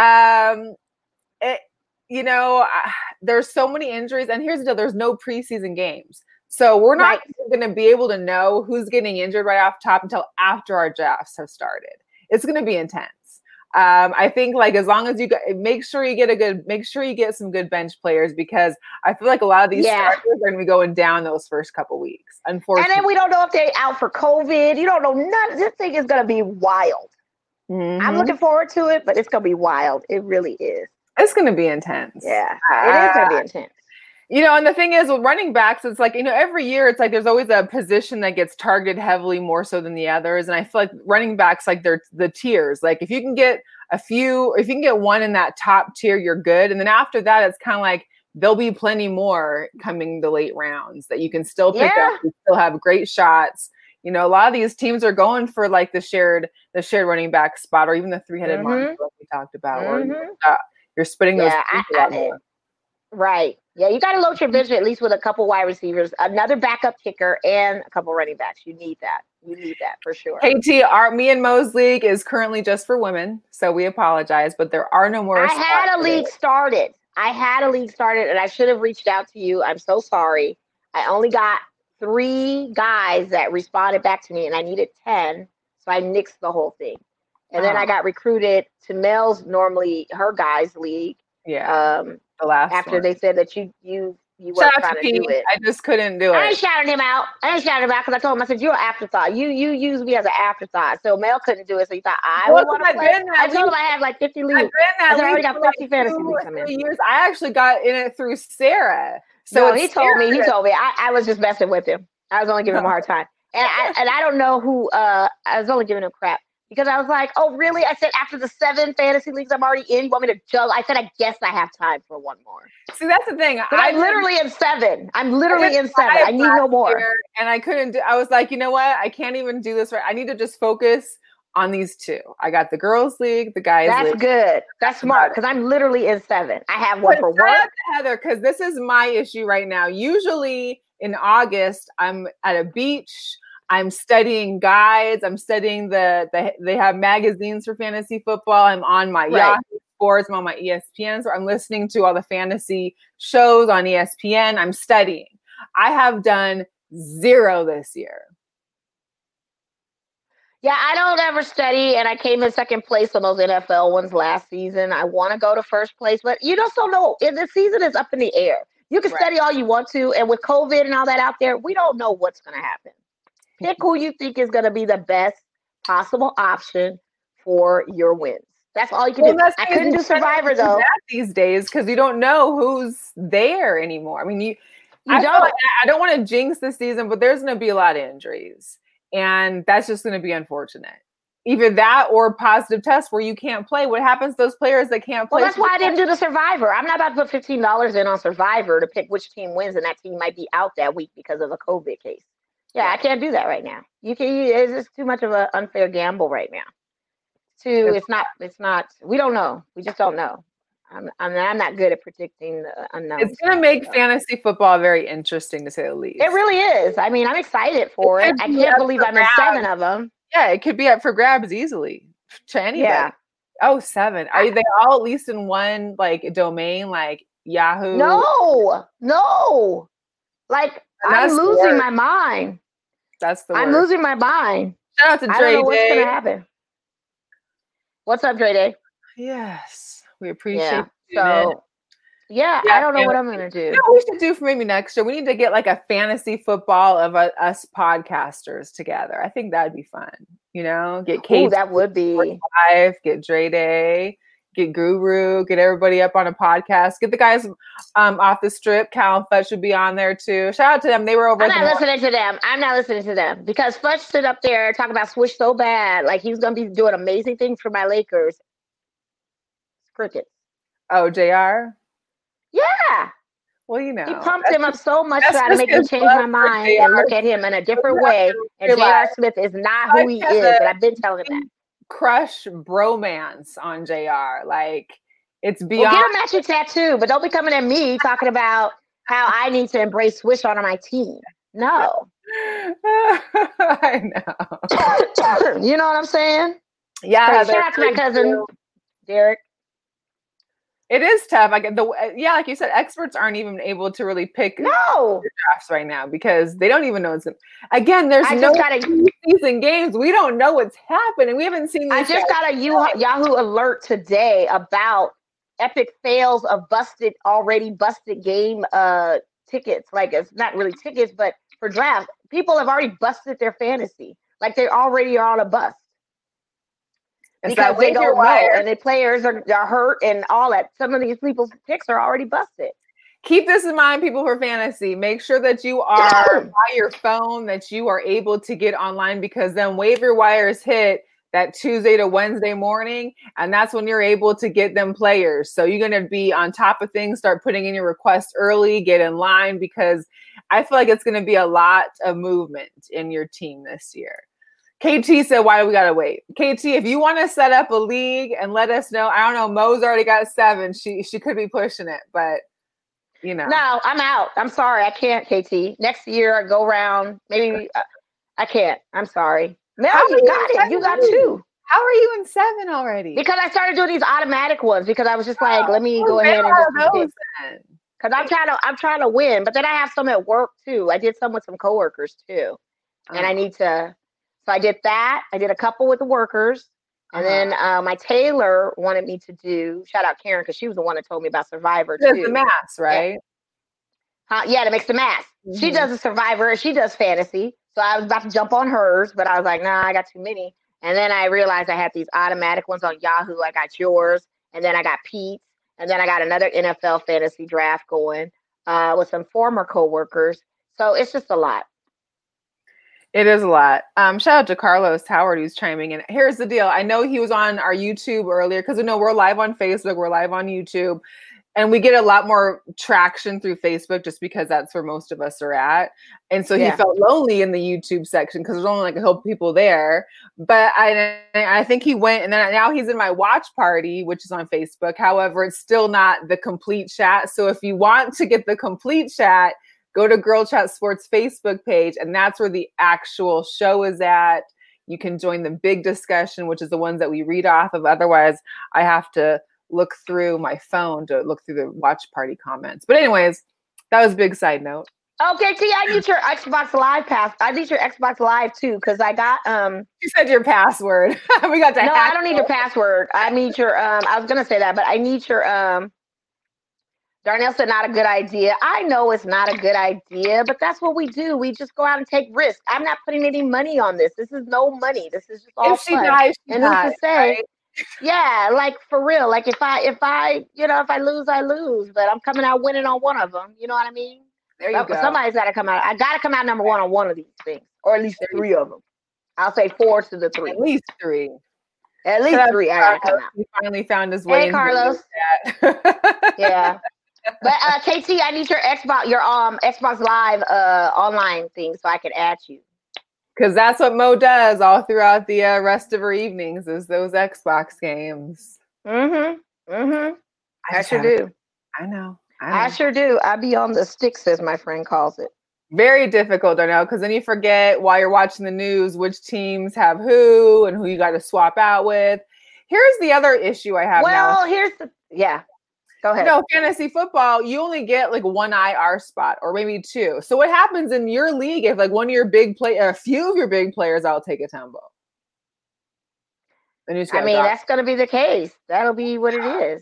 um, it, you know, uh, there's so many injuries, and here's the deal: there's no preseason games. So we're not Right. going to be able to know who's getting injured right off top until after our drafts have started. It's going to be intense. Um, I think like as long as you get, make sure you get a good, make sure you get some good bench players because I feel like a lot of these Yeah. starters are going to be going down those first couple weeks. Unfortunately, And then we don't know if they're out for COVID. You don't know none. This thing is gonna be wild. Mhm. I'm looking forward to it, but it's gonna be wild. It really is. It's going to be intense. Yeah, it is gonna Uh, be intense. You know, and the thing is with running backs, it's like, you know, every year it's like there's always a position that gets targeted heavily more so than the others. And I feel like running backs, like they're the tiers. Like if you can get a few, if you can get one in that top tier, you're good. And then after that, it's kind of like there'll be plenty more coming the late rounds that you can still pick Yeah. up. You still have great shots. You know, a lot of these teams are going for like the shared, the shared running back spot or even the three-headed Mhm. monster like we talked about. Or Mhm. uh, you're splitting those Yeah, teams I- a lot I- more. Right. Yeah, you got to load your bench at least with a couple wide receivers, another backup kicker, and a couple running backs. You need that. You need that for sure. K T, our me and Mo's league is currently just for women, so we apologize, but there are no more. I had spots a league available. started. I had a league started, and I should have reached out to you. I'm so sorry. I only got three guys that responded back to me, and I needed ten, so I nixed the whole thing. And then Oh. I got recruited to Mel's normally her guys league. Yeah, Um, the last after one. they said that you you you Shout weren't out trying to to do Pete. it. I just couldn't do I ain't it. shouting him out. I ain't shouting him out because I told him I said you're an afterthought. You you use me as an afterthought. So Mel couldn't do it, so he thought I Well, would want to I've play. been that I told him league- I had like fifty I've leagues. been I that said I already league got for like fifty fantasy two leagues or coming. three years. I actually got in it through Sarah. So No, it's he told me. He Sarah. told me. I, I was just messing with him. I was only giving him a hard time, and I and I don't know who. Uh, I was only giving him crap because I was like, oh really? I said after the seven fantasy leagues I'm already in, you want me to jump? I said I guess I have time for one more. See, that's the thing. But I'm did- literally in seven. I'm literally did in seven. five I need no last more. year, and I couldn't do. I was like, you know what? I can't even do this right. I need to just focus on these two. I got the girls league, the guys That's league. good. That's smart because I'm literally in seven. I have one But for shout out work. to Heather, because this is my issue right now. Usually in August, I'm at a beach. I'm studying guides. I'm studying the, the they have magazines for fantasy football. I'm on my Right. Yahoo Sports. I'm on my E S P N. So I'm listening to all the fantasy shows on E S P N. I'm studying. I have done zero this year. Yeah, I don't ever study, and I came in second place on those N F L ones last season. I want to go to first place, but you just don't know. And the season is up in the air. You can Right. study all you want to, and with COVID and all that out there, we don't know what's going to happen. Pick who you think is going to be the best possible option for your wins. That's all you can Well, do. that's I because couldn't you do can't Survivor do though. that these days because you don't know who's there anymore. I mean, you. You I feel don't. like I I don't want to jinx the season, but there's going to be a lot of injuries, and that's just going to be unfortunate. Either that or positive tests where you can't play. What happens to those players that can't play? Well, that's why I didn't do the Survivor. I'm not about to put fifteen dollars in on Survivor to pick which team wins, and that team might be out that week because of a COVID case. Yeah, I can't do that right now. You can. It's just too much of an unfair gamble right now. Two, it's not. It's not. We don't know. We just don't know. I'm. I'm, I'm not good at predicting the unknown. It's going to make so. fantasy football very interesting, to say the least. It really is. I mean, I'm excited for it. it. I can't believe I'm in seven of them. Yeah, it could be up for grabs easily to anybody. Yeah. Oh, seven. Are they all at least in one like domain, like Yahoo? No, no. Like I'm losing my mind. That's the. I'm word. losing my mind. Shout out to Dre I don't know Day. what's gonna happen. What's up, Dre Day? Yes, we appreciate. Yeah. So. It. Yeah, yeah, I don't know what I'm gonna do. You know what we should do for maybe next year? We need to get like a fantasy football of uh, us podcasters together. I think that'd be fun. You know, get Kate. Ooh, that would be. Live, get Dre Day, get Guru, get everybody up on a podcast. Get the guys um, off the strip. Cal and Fudge should be on there too. Shout out to them. They were over. I'm not listening to them. I'm not listening to them because Fudge stood up there talking about Swish so bad, like he was gonna be doing amazing things for my Lakers. Crickets. Oh, J R. Yeah. Well, you know. He pumped him up so much trying to make me change my mind and look at him in a different way. And J R. Smith is not who he is. And I've been telling him that. Crush bromance on J R. Like, it's beyond. Well, get a matching tattoo, but don't be coming at me talking about how I need to embrace Swish on my team. No. I know. You know what I'm saying? Yeah. So shout out to my cousin, Derek. It is tough. Like the yeah, like you said, experts aren't even able to really pick no drafts right now because they don't even know it's gonna. Again, there's I no gotta, season games. We don't know what's happening. We haven't seen. I just got a Yahoo alert today about epic fails of busted already busted game uh tickets. Like it's not really tickets, but for drafts, people have already busted their fantasy. Like they already are on a bust. It's because they don't know, and the players are, are hurt and all that. Some of these people's picks are already busted. Keep this in mind, people, for fantasy. Make sure that you are by your phone, that you are able to get online because then waiver wires hit that Tuesday to Wednesday morning, and that's when you're able to get them players. So you're going to be on top of things, start putting in your request early, get in line because I feel like it's going to be a lot of movement in your team this year. K T said, why do we got to wait? K T, if you want to set up a league and let us know, I don't know, Mo's already got seven. She she could be pushing it, but, you know. No, I'm out. I'm sorry. I can't, K T. Next year, I go around. Maybe uh, I can't. I'm sorry. Mel, you got it. You got two. How are you in seven already? Because I started doing these automatic ones because I was just like, oh, let me go ahead and just do it. Because I'm trying to I'm trying to win. But then I have some at work, too. I did some with some coworkers, too. Oh. And I need to... So I did that. I did a couple with the workers. And uh-huh. then uh, my tailor wanted me to do, shout out Karen, because she was the one that told me about Survivor, too. too. The mask, right? Uh, yeah, to mix the mask. Mm-hmm. She does a Survivor. She does fantasy. So I was about to jump on hers, but I was like, nah, I got too many. And then I realized I had these automatic ones on Yahoo. I got yours. And then I got Pete's. And then I got another N F L fantasy draft going uh, with some former coworkers. So it's just a lot. It is a lot. Um, shout out to Carlos Howard who's chiming in. Here's the deal. I know he was on our YouTube earlier because we know we're live on Facebook, we're live on YouTube, and we get a lot more traction through Facebook just because that's where most of us are at. And so yeah. he felt lonely in the YouTube section because there's only like a couple people there. But I, I think he went, and then now he's in my watch party, which is on Facebook. However, it's still not the complete chat. So if you want to get the complete chat, go to Girl Chat Sports Facebook page, and that's where the actual show is at. You can join the big discussion, which is the ones that we read off of. Otherwise, I have to look through my phone to look through the watch party comments. But anyways, that was a big side note. Okay, T, I need your Xbox Live pass. I need your Xbox Live, too, because I got... um. You said your password. we got to No, I don't need your password. I need your... um. I was going to say that, but I need your... um. Darnell said not a good idea. I know it's not a good idea, but that's what we do. We just go out and take risks. I'm not putting any money on this. This is no money. This is just all If she fun. dies, she and who's dies, to say? right? Yeah, like for real. Like if I, if I, you know, if I lose, I lose. But I'm coming out winning on one of them. You know what I mean? There you Some- go. Somebody's got to come out. I got to come out number one on one of these things, or at least three of them. I'll say four to the three. At least three. At least Shout out three. to I gotta come Carlos. out. He finally found his way Hey, into Carlos. that. Yeah. But uh, K T, I need your Xbox, your um Xbox Live uh online thing so I can add you. Because that's what Mo does all throughout the uh, rest of her evenings is those Xbox games. Mm-hmm. Mm-hmm. I, just sure haven't- do. I know. I, know. I sure do. I be on the sticks, as my friend calls it. Very difficult, Darnell, because then you forget while you're watching the news which teams have who and who you got to swap out with. Here's the other issue I have now. Well, here's the yeah. Go ahead. No, fantasy football, you only get like one I R spot or maybe two. So what happens in your league if like one of your big play, a few of your big players, I'll take a tumble. Then you just I gotta mean, drop- that's going to be the case. That'll be what it is.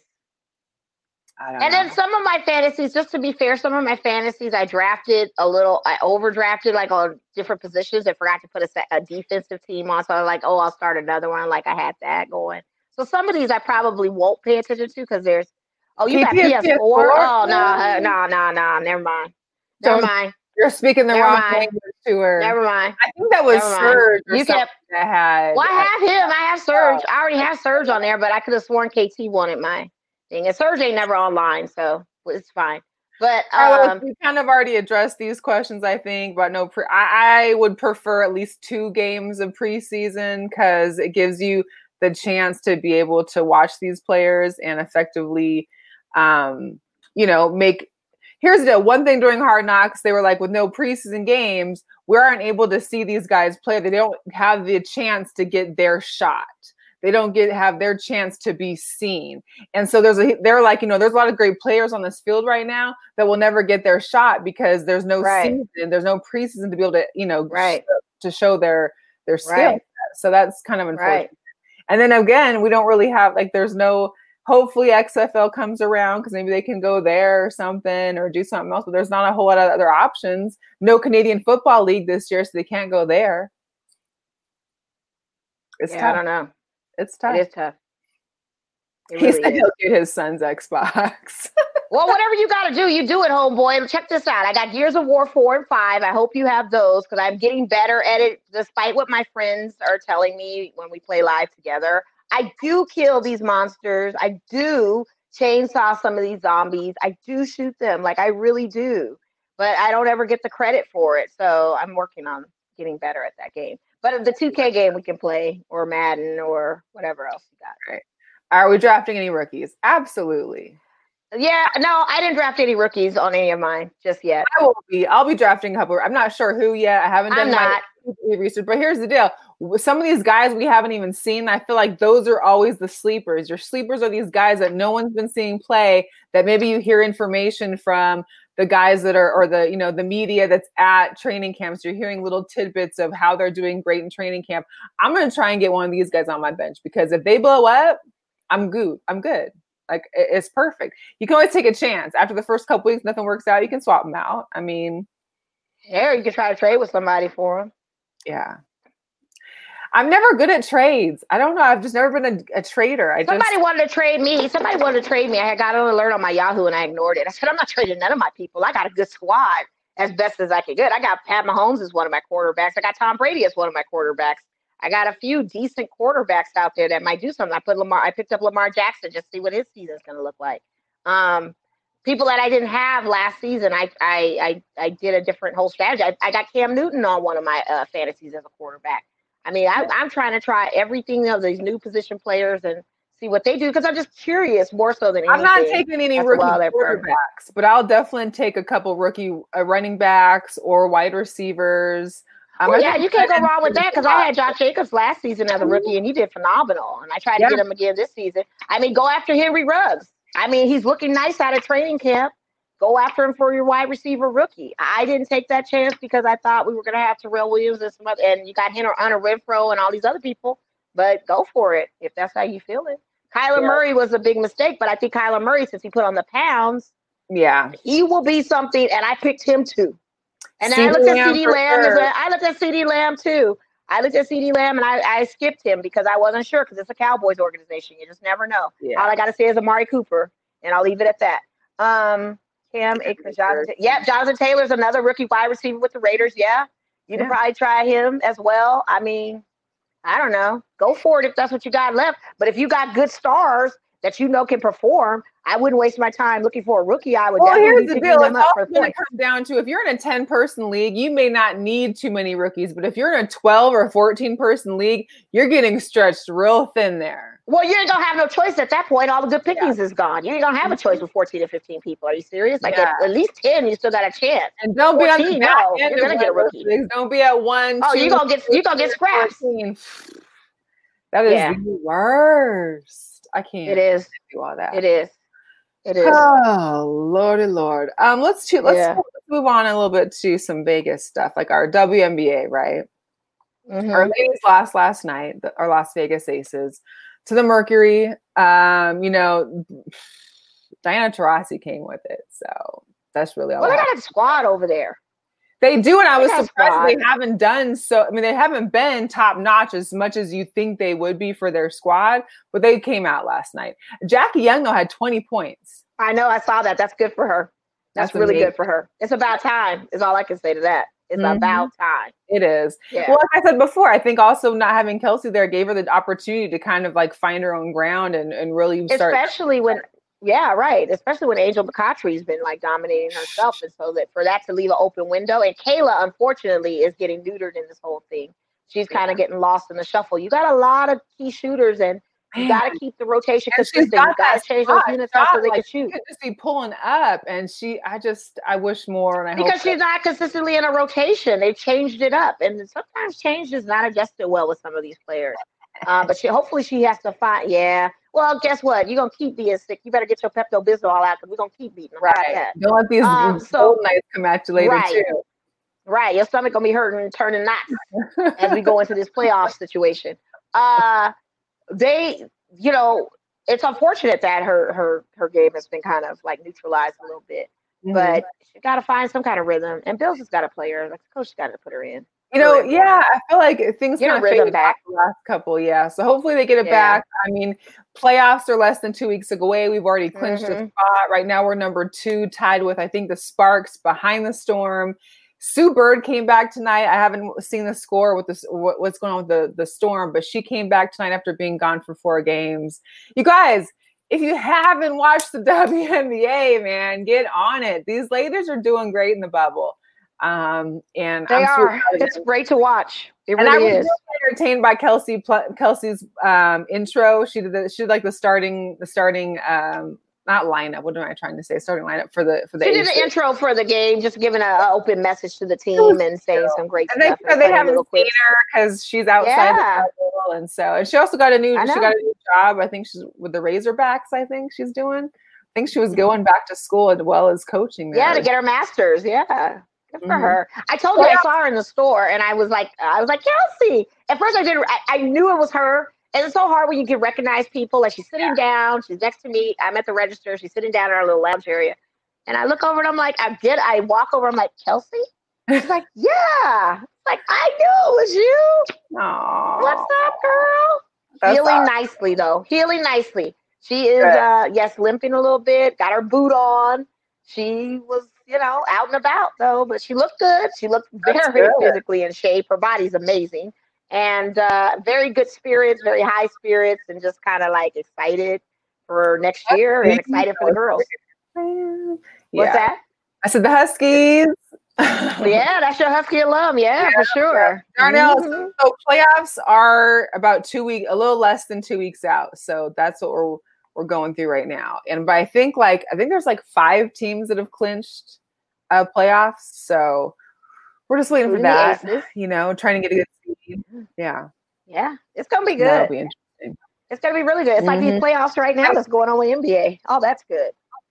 I don't And know. then some of my fantasies, just to be fair, some of my fantasies I drafted a little, I overdrafted like on different positions and forgot to put a, se- a defensive team on. So I'm like, oh, I'll start another one. Like I had that going. So some of these I probably won't pay attention to because there's, oh, you got P S P S four? Oh, no, Mm. no, no, no, never mind. Never Don't- mind. You're speaking the Never wrong mind. language to her. Never mind. I think that was Never mind. Surge or You something kept- that had. Well, I have him. I have Surge. I already have Surge on there, but I could have sworn K T wanted my thing. And Surge ain't never online, so it's fine. But Carlos, um, we kind of already addressed these questions, I think, but no, pre- I, I would prefer at least two games of preseason because it gives you the chance to be able to watch these players and effectively, um, you know, make. Here's the deal. One thing during Hard Knocks, they were like, with no preseason games, we aren't able to see these guys play. They don't have the chance to get their shot. They don't get have their chance to be seen. And so there's a they're like, you know, there's a lot of great players on this field right now that will never get their shot because there's no Right. season, there's no preseason to be able to, you know, Right. show, to show their their skill. Right. So that's kind of unfortunate. right. And then again, we don't really have like there's no hopefully X F L comes around because maybe they can go there or something or do something else, but there's not a whole lot of other options. No Canadian Football League this year, so they can't go there. It's Yeah, I tough. don't know. It's tough. It is tough. It He really said is. he'll get his son's Xbox. Well, whatever you got to do, you do it, homeboy. Check this out. I got Gears of War four and five. I hope you have those because I'm getting better at it, despite what my friends are telling me when we play live together. I do kill these monsters. I do chainsaw some of these zombies. I do shoot them. Like, I really do. But I don't ever get the credit for it. So I'm working on getting better at that game. But the two K game we can play, or Madden, or whatever else you got. Are we drafting any rookies? Absolutely. Yeah, no, I didn't draft any rookies on any of mine just yet. I will be. I'll be drafting a couple. I'm not sure who yet. I haven't done I'm my not. research. But here's the deal: with some of these guys we haven't even seen. I feel like those are always the sleepers. Your sleepers are these guys that no one's been seeing play. That maybe you hear information from the guys that are, or the you know the media that's at training camps. You're hearing little tidbits of how they're doing great in training camp. I'm going to try and get one of these guys on my bench because if they blow up, I'm good. I'm good. Like it's perfect. You can always take a chance. After the first couple weeks, nothing works out. You can swap them out. I mean, Yeah, you could try to trade with somebody for them. yeah. I'm never good at trades. I don't know. I've just never been a, a trader. I Somebody just wanted to trade me. Somebody wanted to trade me. I had got an alert on my Yahoo and I ignored it. I said, I'm not trading none of my people. I got a good squad as best as I can get. I got Pat Mahomes as one of my quarterbacks. I got Tom Brady as one of my quarterbacks. I got a few decent quarterbacks out there that might do something. I put Lamar. I picked up Lamar Jackson just to see what his season's going to look like. Um, people that I didn't have last season, I I I, I did a different whole strategy. I, I got Cam Newton on one of my uh, fantasies as a quarterback. I mean, I, I'm trying to try everything of these new position players and see what they do because I'm just curious more so than anything. I'm not taking any as to rookie why they're quarterbacks, but I'll definitely take a couple rookie uh, running backs or wide receivers. Um, Well, I yeah, think you can't go Brandon wrong with that because I had Josh Jacobs last season as a rookie Mhm. and he did phenomenal. And I tried Yeah. to get him again this season. I mean, go after Henry Ruggs. I mean, he's looking nice out of training camp. Go after him for your wide receiver rookie. I didn't take that chance because I thought we were going to have Terrell Williams and some other, and you got Hunter, Hunter Renfro and all these other people. But go for it if that's how you feel it. Kyler Yeah. Murray was a big mistake, but I think Kyler Murray, since he put on the pounds, Yeah. He will be something, and I picked him too. And then I CeeDee looked at Lamb CeeDee for Lamb. As sure. a, I looked at CeeDee Lamb too. I looked at CeeDee Lamb and I, I skipped him because I wasn't sure because it's a Cowboys organization. You just never know. Yeah. All I got to say is Amari Cooper, and I'll leave it at that. Um, Cam Akers, Jonathan. Yeah, Jonathan Taylor's another rookie wide receiver with the Raiders. Yeah, you Yeah. can probably try him as well. I mean, I don't know. Go for it if that's what you got left. But if you got good stars that you know can perform, I wouldn't waste my time looking for a rookie. I would Well, definitely here's be the picking deal. them It's up also for going to points. come down to if you're in a ten-person league, you may not need too many rookies. But if you're in a twelve or fourteen-person league, you're getting stretched real thin there. Well, you ain't gonna have no choice at that point. All the good pickings yeah. is gone. You ain't gonna have a choice with fourteen or fifteen people. Are you serious? Like yeah. at, at least ten, you still got a chance. And don't fourteen, be on the back no, end you're gonna get a rookie. Leagues. Don't be at one. Oh, two, you gonna get you gonna get scraps. fourteen. That is yeah. the worst. I can't. It is. Do all that. It is. It is. Oh, Lordy Lord. Um, let's to, let's yeah. move on a little bit to some Vegas stuff, like our W N B A, right? Mm-hmm. Our ladies lost last night, the, our Las Vegas Aces, to the Mercury. Um, you know, Diana Taurasi came with it, so that's really all. Well, they got a squad over there. They do, and I was they surprised they haven't done so. I mean, they haven't been top notch as much as you think they would be for their squad, but they came out last night. Jackie Young, though, had twenty points. I know, I saw that. That's good for her. That's, That's really amazing. Good for her. It's about time, is all I can say to that. It's mm-hmm. about time. It is. Yeah. Well, like I said before, I think also not having Kelsey there gave her the opportunity to kind of like find her own ground and, and really start. Especially when, yeah, right. Especially when Angel McCoughtry's been like dominating herself. And so that for that to leave an open window. And Kayla, unfortunately, is getting neutered in this whole thing. She's kind of yeah. getting lost in the shuffle. You got a lot of key shooters, and you got to keep the rotation consistent. You got to change those units out so they like, can shoot. She could just be pulling up, and she, I just, I wish more. And I because hope she's that- not consistently in a rotation. They've changed it up, and sometimes change is not adjusted well with some of these players. Uh, but she, hopefully, she has to find. Yeah. Well, guess what? You're gonna keep being sick. You better get your Pepto Bismol all out because we're gonna keep beating them. Right. Don't let these um, so, nights come at you later right. too. Right. Your stomach gonna be hurting and turning knots as we go into this playoff situation. Uh, they. You know, it's unfortunate that her her her game has been kind of like neutralized a little bit, mm-hmm. but she got to find some kind of rhythm. And Bill's just got to play her. Like the coach got to put her in. You know, yeah, I feel like things get kind of faded back the last couple, yeah. So hopefully they get it yeah. back. I mean, playoffs are less than two weeks away. We've already clinched mm-hmm. a spot. Right now, we're number two, tied with I think the Sparks behind the Storm. Sue Bird came back tonight. I haven't seen the score with this, what's going on with the, the Storm, but she came back tonight after being gone for four games. You guys, if you haven't watched the W N B A, man, get on it. These ladies are doing great in the bubble. Um, and they I'm are. It's great to watch. It and really I was is. Really entertained by Kelsey Kelsey's um, intro. She did the, she did like the starting the starting um, not lineup. What am I trying to say? Starting lineup for the for the. She did the intro for the game, just giving an open message to the team and saying some great and stuff. And they haven't seen her because she's outside yeah. the bubble, and so and she also got a new she got a new job. I think she's with the Razorbacks. I think she's doing. I think she was going back to school as well as coaching there. Yeah, to get her master's. Yeah. Good for mm-hmm. her. I told you yeah. I saw her in the store, and I was like, I was like, Kelsey. At first, I didn't. I, I knew it was her, and it's so hard when you can recognize people. Like she's sitting yeah. down, she's next to me. I'm at the register. She's sitting down in our little lounge area, and I look over, and I'm like, I did. I walk over. I'm like, Kelsey. She's like, yeah. Like I knew it was you. Aww. What's up, girl? That's Healing awesome. nicely, though. Healing nicely. She is, Good. uh, yes, limping a little bit. Got her boot on. She was. You know, out and about though, but she looked good. She looked very physically in shape. Her body's amazing, and uh, very good spirits, very high spirits, and just kind of like excited for next That's year and excited for the girls. Yeah. What's that? I said the Huskies. Yeah, that's your Husky alum. Yeah, yeah for sure. Darnell, mm-hmm. so playoffs are about two weeks, a little less than two weeks out. So that's what we're. we're going through right now. And but I think like I think there's like five teams that have clinched uh playoffs. So we're just waiting for that. You know, trying to get a good seed. Yeah. Yeah. It's gonna be good. That'll be interesting. It's gonna be really good. It's mm-hmm. like these playoffs right now that's going on with N B A. Oh, that's good.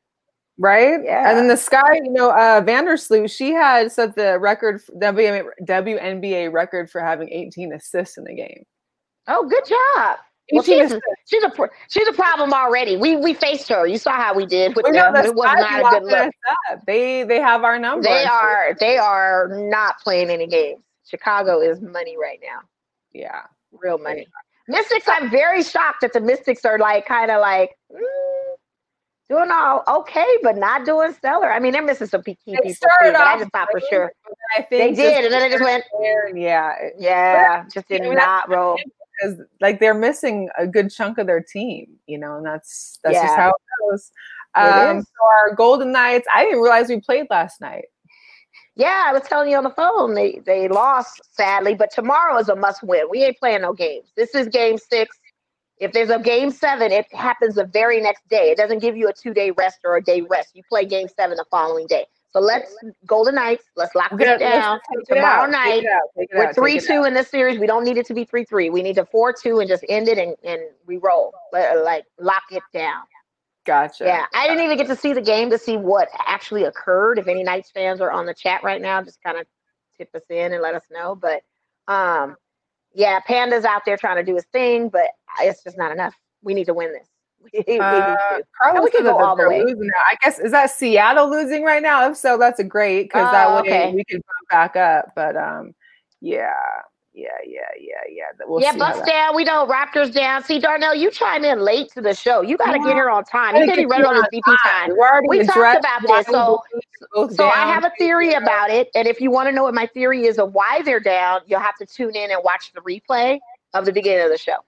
Right? Yeah. And then the Sky, you know, uh Vandersloot, she had set the record W N B A record for having eighteen assists in the game. Oh, good job. Well, she's she's a she's a problem already. We we faced her. You saw how we did with We them. know the It was not a good look. They they have our number. They are they are not playing any games. Chicago is money right now. Yeah, real money. Yeah. Mystics, I'm very shocked that the Mystics are like kind of like mm, doing all okay, but not doing stellar. I mean, they're missing some key people too, but I just thought for sure I think they did, and then they just went. Yeah, yeah, just did not roll. Because like they're missing a good chunk of their team, you know, and that's that's yeah. just how it goes. Um, so our Golden Knights, I didn't realize we played last night. Yeah, I was telling you on the phone they they lost sadly, but tomorrow is a must win. We ain't playing no games. This is game six. If there's a game seven, it happens the very next day. It doesn't give you a two day rest or a day rest. You play game seven the following day. So let's Golden Knights. Let's lock this down tomorrow night. We're three two in this series. We don't need it to be three three. We need to four two and just end it and, and we roll. Like lock it down. Gotcha. Yeah, I didn't even get to see the game to see what actually occurred. If any Knights fans are on the chat right now, just kind of tip us in and let us know. But um, yeah, Panda's out there trying to do his thing, but it's just not enough. We need to win this. We, we uh, need to. Carlos we can go all the way. I guess is that Seattle losing right now? If so, that's a great because oh, that way okay. we can bump back up. But um, yeah, yeah, yeah, yeah, yeah. We'll yeah, Bucks down. We know Raptors down. See, Darnell, you chime in late to the show. You got to yeah. get here on time. You can't be ready on his V P time. We talked about this, so so I have a theory about it. And if you want to know what my theory is of why they're down, you'll have to tune in and watch the replay of the beginning of the show.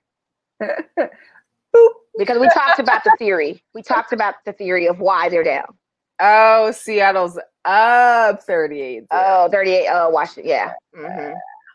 Because we talked about the theory. We talked about the theory of why they're down. Oh, Seattle's up thirty-eight. Oh, thirty-eight. Oh, Washington. Yeah. Mm-hmm.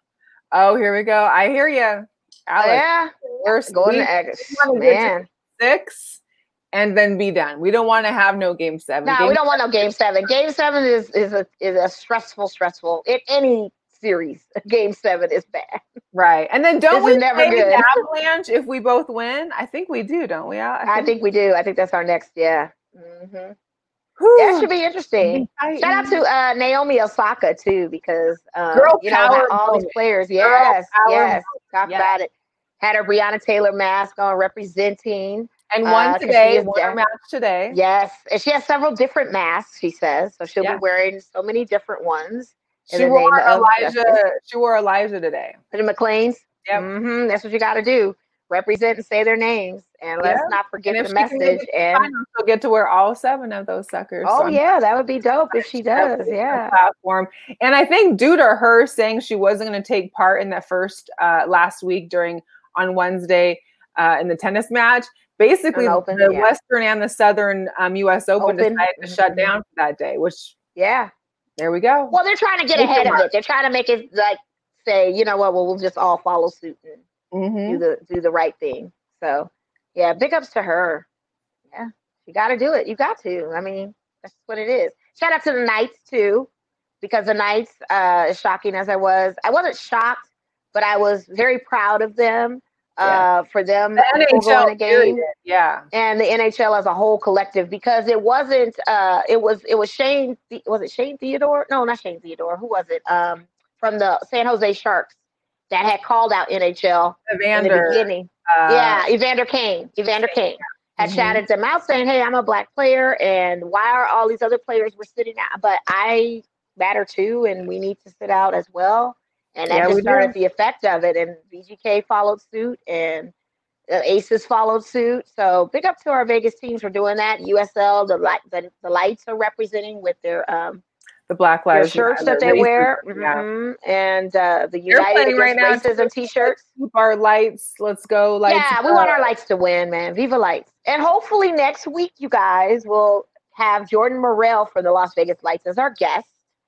Oh, here we go. I hear you, Alex. Yeah. We're going to X. Man. Six and then be done. We don't want to have no game seven. No, game we don't want no game seven. Game seven is is a is a stressful, stressful. In any series, game seven is bad. Right. And then don't this we never play good. the Avalanche if we both win? I think we do, don't we? I think, I think we do. I think that's our next, yeah. Mm-hmm. That should be interesting. Shout out to uh, Naomi Osaka too, because um, Girl you know power all moment. these players. Yes, Girl yes. Talk yes. about it. Had her Breonna Taylor mask on, representing, and one uh, today. Is, won her match today. Yes, and she has several different masks. She says so. She'll yeah. be wearing so many different ones. She wore Elijah. She wore Elijah today. The McLean's. Yep. Mm-hmm. That's what you got to do. Represent and say their names, and let's yeah. not forget the message. And she'll get to wear all seven of those suckers. Oh so yeah, that would be dope if she does. Yeah, platform. And I think due to her saying she wasn't going to take part in that first uh, last week during on Wednesday uh, in the tennis match, basically open, the yeah. Western and the Southern um, U S Open, open. decided to mm-hmm. shut down for that day. Which yeah, there we go. Well, they're trying to get Make ahead of it. They're trying to make it like say, you know what? Well, we'll just all follow suit and mm-hmm. do the do the right thing. So, yeah, big ups to her. Yeah, you got to do it. You got to. I mean, that's what it is. Shout out to the Knights, too, because the Knights, uh, as shocking as I was, I wasn't shocked, but I was very proud of them uh, yeah. for them the N H L going the game. Yeah. And the N H L as a whole collective, because it wasn't, uh, it was it was Shane, was it Shane Theodore? No, not Shane Theodore. Who was it? Um, from the San Jose Sharks that had called out N H L Evander. in the beginning. Uh, yeah, Evander Kane. Evander Kane had mm-hmm. shouted them out saying, hey, I'm a black player, and why are all these other players were sitting out? But I matter too, and we need to sit out as well. And that yeah, just started do. the effect of it. And V G K followed suit, and the Aces followed suit. So big up to our Vegas teams for doing that. U S L, the, the, the Lights are representing with their um, the Black Lives shirts that they wear, yeah. mm-hmm. and uh, the United Against right Racism T-shirts. Keep our lights. Let's go, Lights. Yeah, we want our Lights to win, man. Viva Lights! And hopefully next week, you guys will have Jordan Morrell for the Las Vegas Lights as our guest,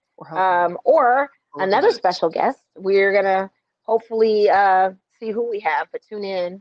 um, or another special guest. We're gonna hopefully uh, see who we have, but tune in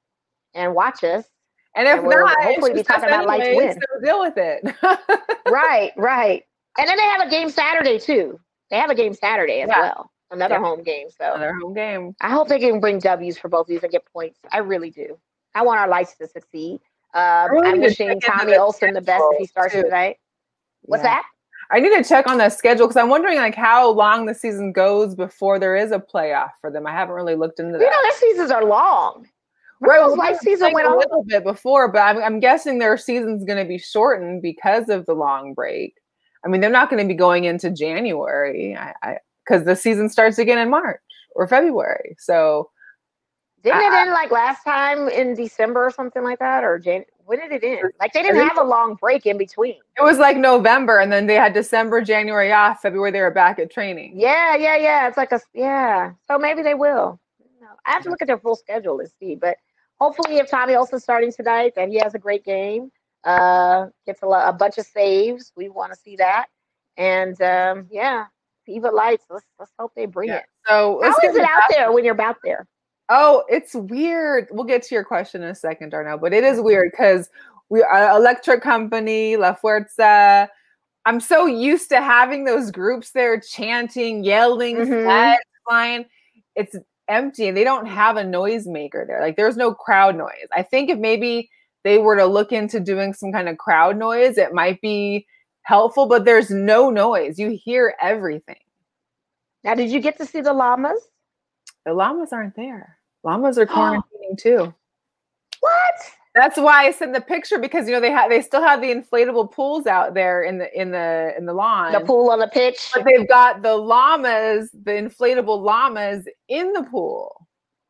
and watch us. And if and we'll not, hopefully be talking about Lights win. So deal with it. Right, right. And then they have a game Saturday, too. They have a game Saturday as yeah. well. Another yeah. home game. So Another home game. I hope they can bring W's for both of these and get points. I really do. I want our Lights to succeed. Um, really I'm wishing Tommy Olson the best if he starts too. tonight. What's yeah. that? I need to check on the schedule because I'm wondering like how long the season goes before there is a playoff for them. I haven't really looked into that. You know, their seasons are long. Right, well, like season went a on little bit before, but I'm, I'm guessing their season's going to be shortened because of the long break. I mean, they're not going to be going into January I because the season starts again in March or February. So didn't I, it end like last time in December or something like that? Or Jan- when did it end? Like they didn't have a long break in between. It was like November, and then they had December, January off. February they were back at training. Yeah, yeah, yeah. It's like a yeah. So maybe they will. I have to look at their full schedule and see, but hopefully, if Tommy Olson's starting tonight, then he has a great game. Uh, gets a, a bunch of saves. We want to see that, and um, yeah, Viva Lights. Let's let's hope they bring Yeah. it. So how is it out there when you're out there? Oh, it's weird. We'll get to your question in a second, Darnell, but it is weird because we are electric company, La Fuerza. I'm so used to having those groups there chanting, yelling, Mhm. flags flying. It's empty and they don't have a noisemaker there. Like there's no crowd noise. I think if maybe they were to look into doing some kind of crowd noise, it might be helpful, but there's no noise. You hear everything. Now, did you get to see the llamas? The llamas aren't there. Llamas are quarantining too. What? That's why I sent the picture because you know they have they still have the inflatable pools out there in the in the in the lawn. The pool on the pitch. But they've got the llamas, the inflatable llamas in the pool.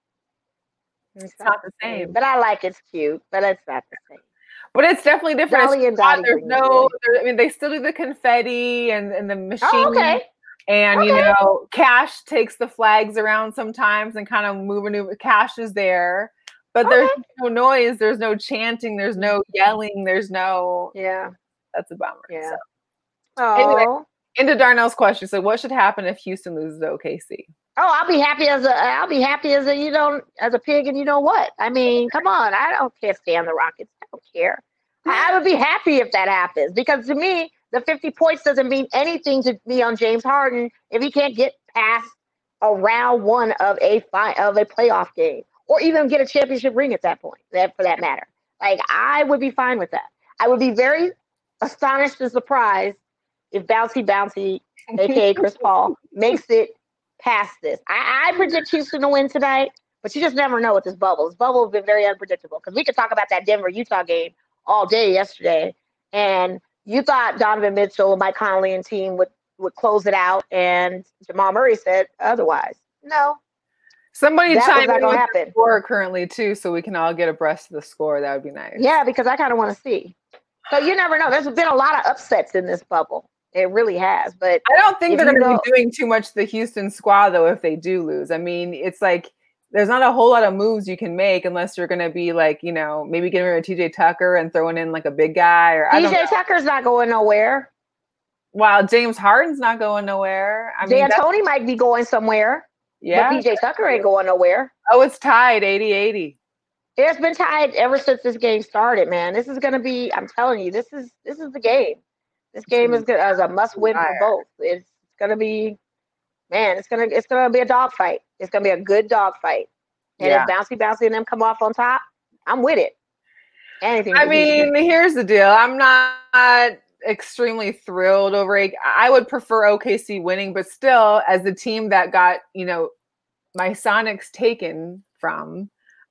It's, it's not, not the same. same. But I like it's cute, but it's not the same. But it's definitely different. Dolly and Dottie There's no there, I mean they still do the confetti and, and the machine. Oh, okay. And okay. you know, Cash takes the flags around sometimes and kind of move maneuver. Cash is there. But okay. there's no noise, there's no chanting, there's no yelling, there's no yeah. That's a bummer. Yeah. So. Oh. Anyway, into Darnell's question. So, what should happen if Houston loses to O K C? Oh, I'll be happy as a I'll be happy as a you don't as a pig and you know what? I mean, come on, I don't can't stand the Rockets. I don't care. I would be happy if that happens because to me, the fifty points doesn't mean anything to me on James Harden if he can't get past a round one of a fi- of a playoff game. Or even get a championship ring at that point, that for that matter. Like, I would be fine with that. I would be very astonished and surprised if Bouncy Bouncy, a k a. Chris Paul, makes it past this. I, I predict Houston to win tonight, but you just never know with this bubble. This bubble has been very unpredictable because we could talk about that Denver-Utah game all day yesterday, and you thought Donovan Mitchell and Mike Conley and team would, would close it out, and Jamal Murray said otherwise. No. Somebody that chime in with happen. the score currently too, so we can all get abreast of the score. That would be nice. Yeah, because I kind of want to see. So you never know. There's been a lot of upsets in this bubble. It really has. But I don't think they're going to be doing too much to the Houston squad though if they do lose. I mean, it's like there's not a whole lot of moves you can make unless you're going to be like, you know, maybe getting rid of T J Tucker and throwing in like a big guy. Or T J Tucker's not going nowhere. While James Harden's not going nowhere. I mean, D'Antoni might be going somewhere. Yeah. But P J Tucker ain't going nowhere. Oh, it's tied eighty eighty. It's been tied ever since this game started, man. This is going to be, I'm telling you, this is this is the game. This game is good as a must win for both. It's going to be, man, it's going to it's going to be a dog fight. It's going to be a good dog fight. And yeah. if Bouncy Bouncy and them come off on top, I'm with it. Anything. I mean, here's the deal. I'm not extremely thrilled over it. I would prefer O K C winning, but still, as the team that got, you know, my Sonics taken from,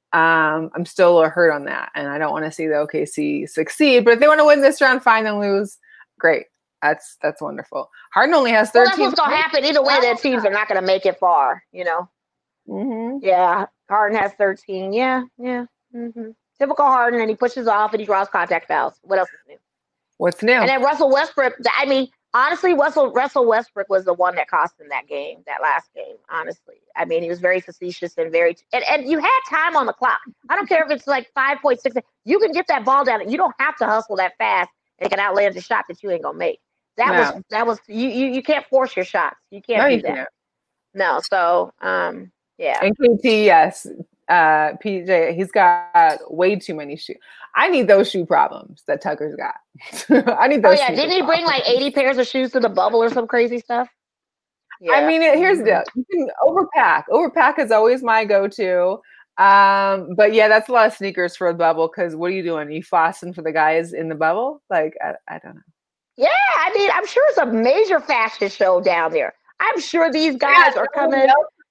um, I'm still hurt on that, and I don't want to see the O K C succeed. But if they want to win this round, fine, then lose, great. That's that's wonderful. Harden only has thirteen. Well, that's what's gonna happen. Either way, their teams are not gonna make it far. You know. Mm-hmm. Yeah, Harden has thirteen. Yeah, yeah. Mm-hmm. Typical Harden, and he pushes off and he draws contact fouls. What else is new? What's new? And then Russell Westbrook. I mean, honestly, Russell Russell Westbrook was the one that cost him that game, that last game. Honestly, I mean, he was very facetious and very. And, and you had time on the clock. I don't care if it's like five point six. You can get that ball down. You don't have to hustle that fast and can outland a shot that you ain't gonna make. That no. was that was you, you. You can't force your shots. You can't no, do you that. Can't. No. So, um, yeah. And K T, yes. Uh, P J, he's got way too many shoes. I need those shoe problems that Tucker's got. I need those. Oh yeah, didn't he bring like eighty pairs of shoes to the bubble or some crazy stuff? Yeah. I mean, here's the deal: you can overpack. Overpack is always my go-to. Um, but yeah, that's a lot of sneakers for a bubble. Because what are you doing? Are you flossing for the guys in the bubble? Like, I, I don't know. Yeah, I mean, I'm sure it's a major fashion show down there. I'm sure these guys yeah, are coming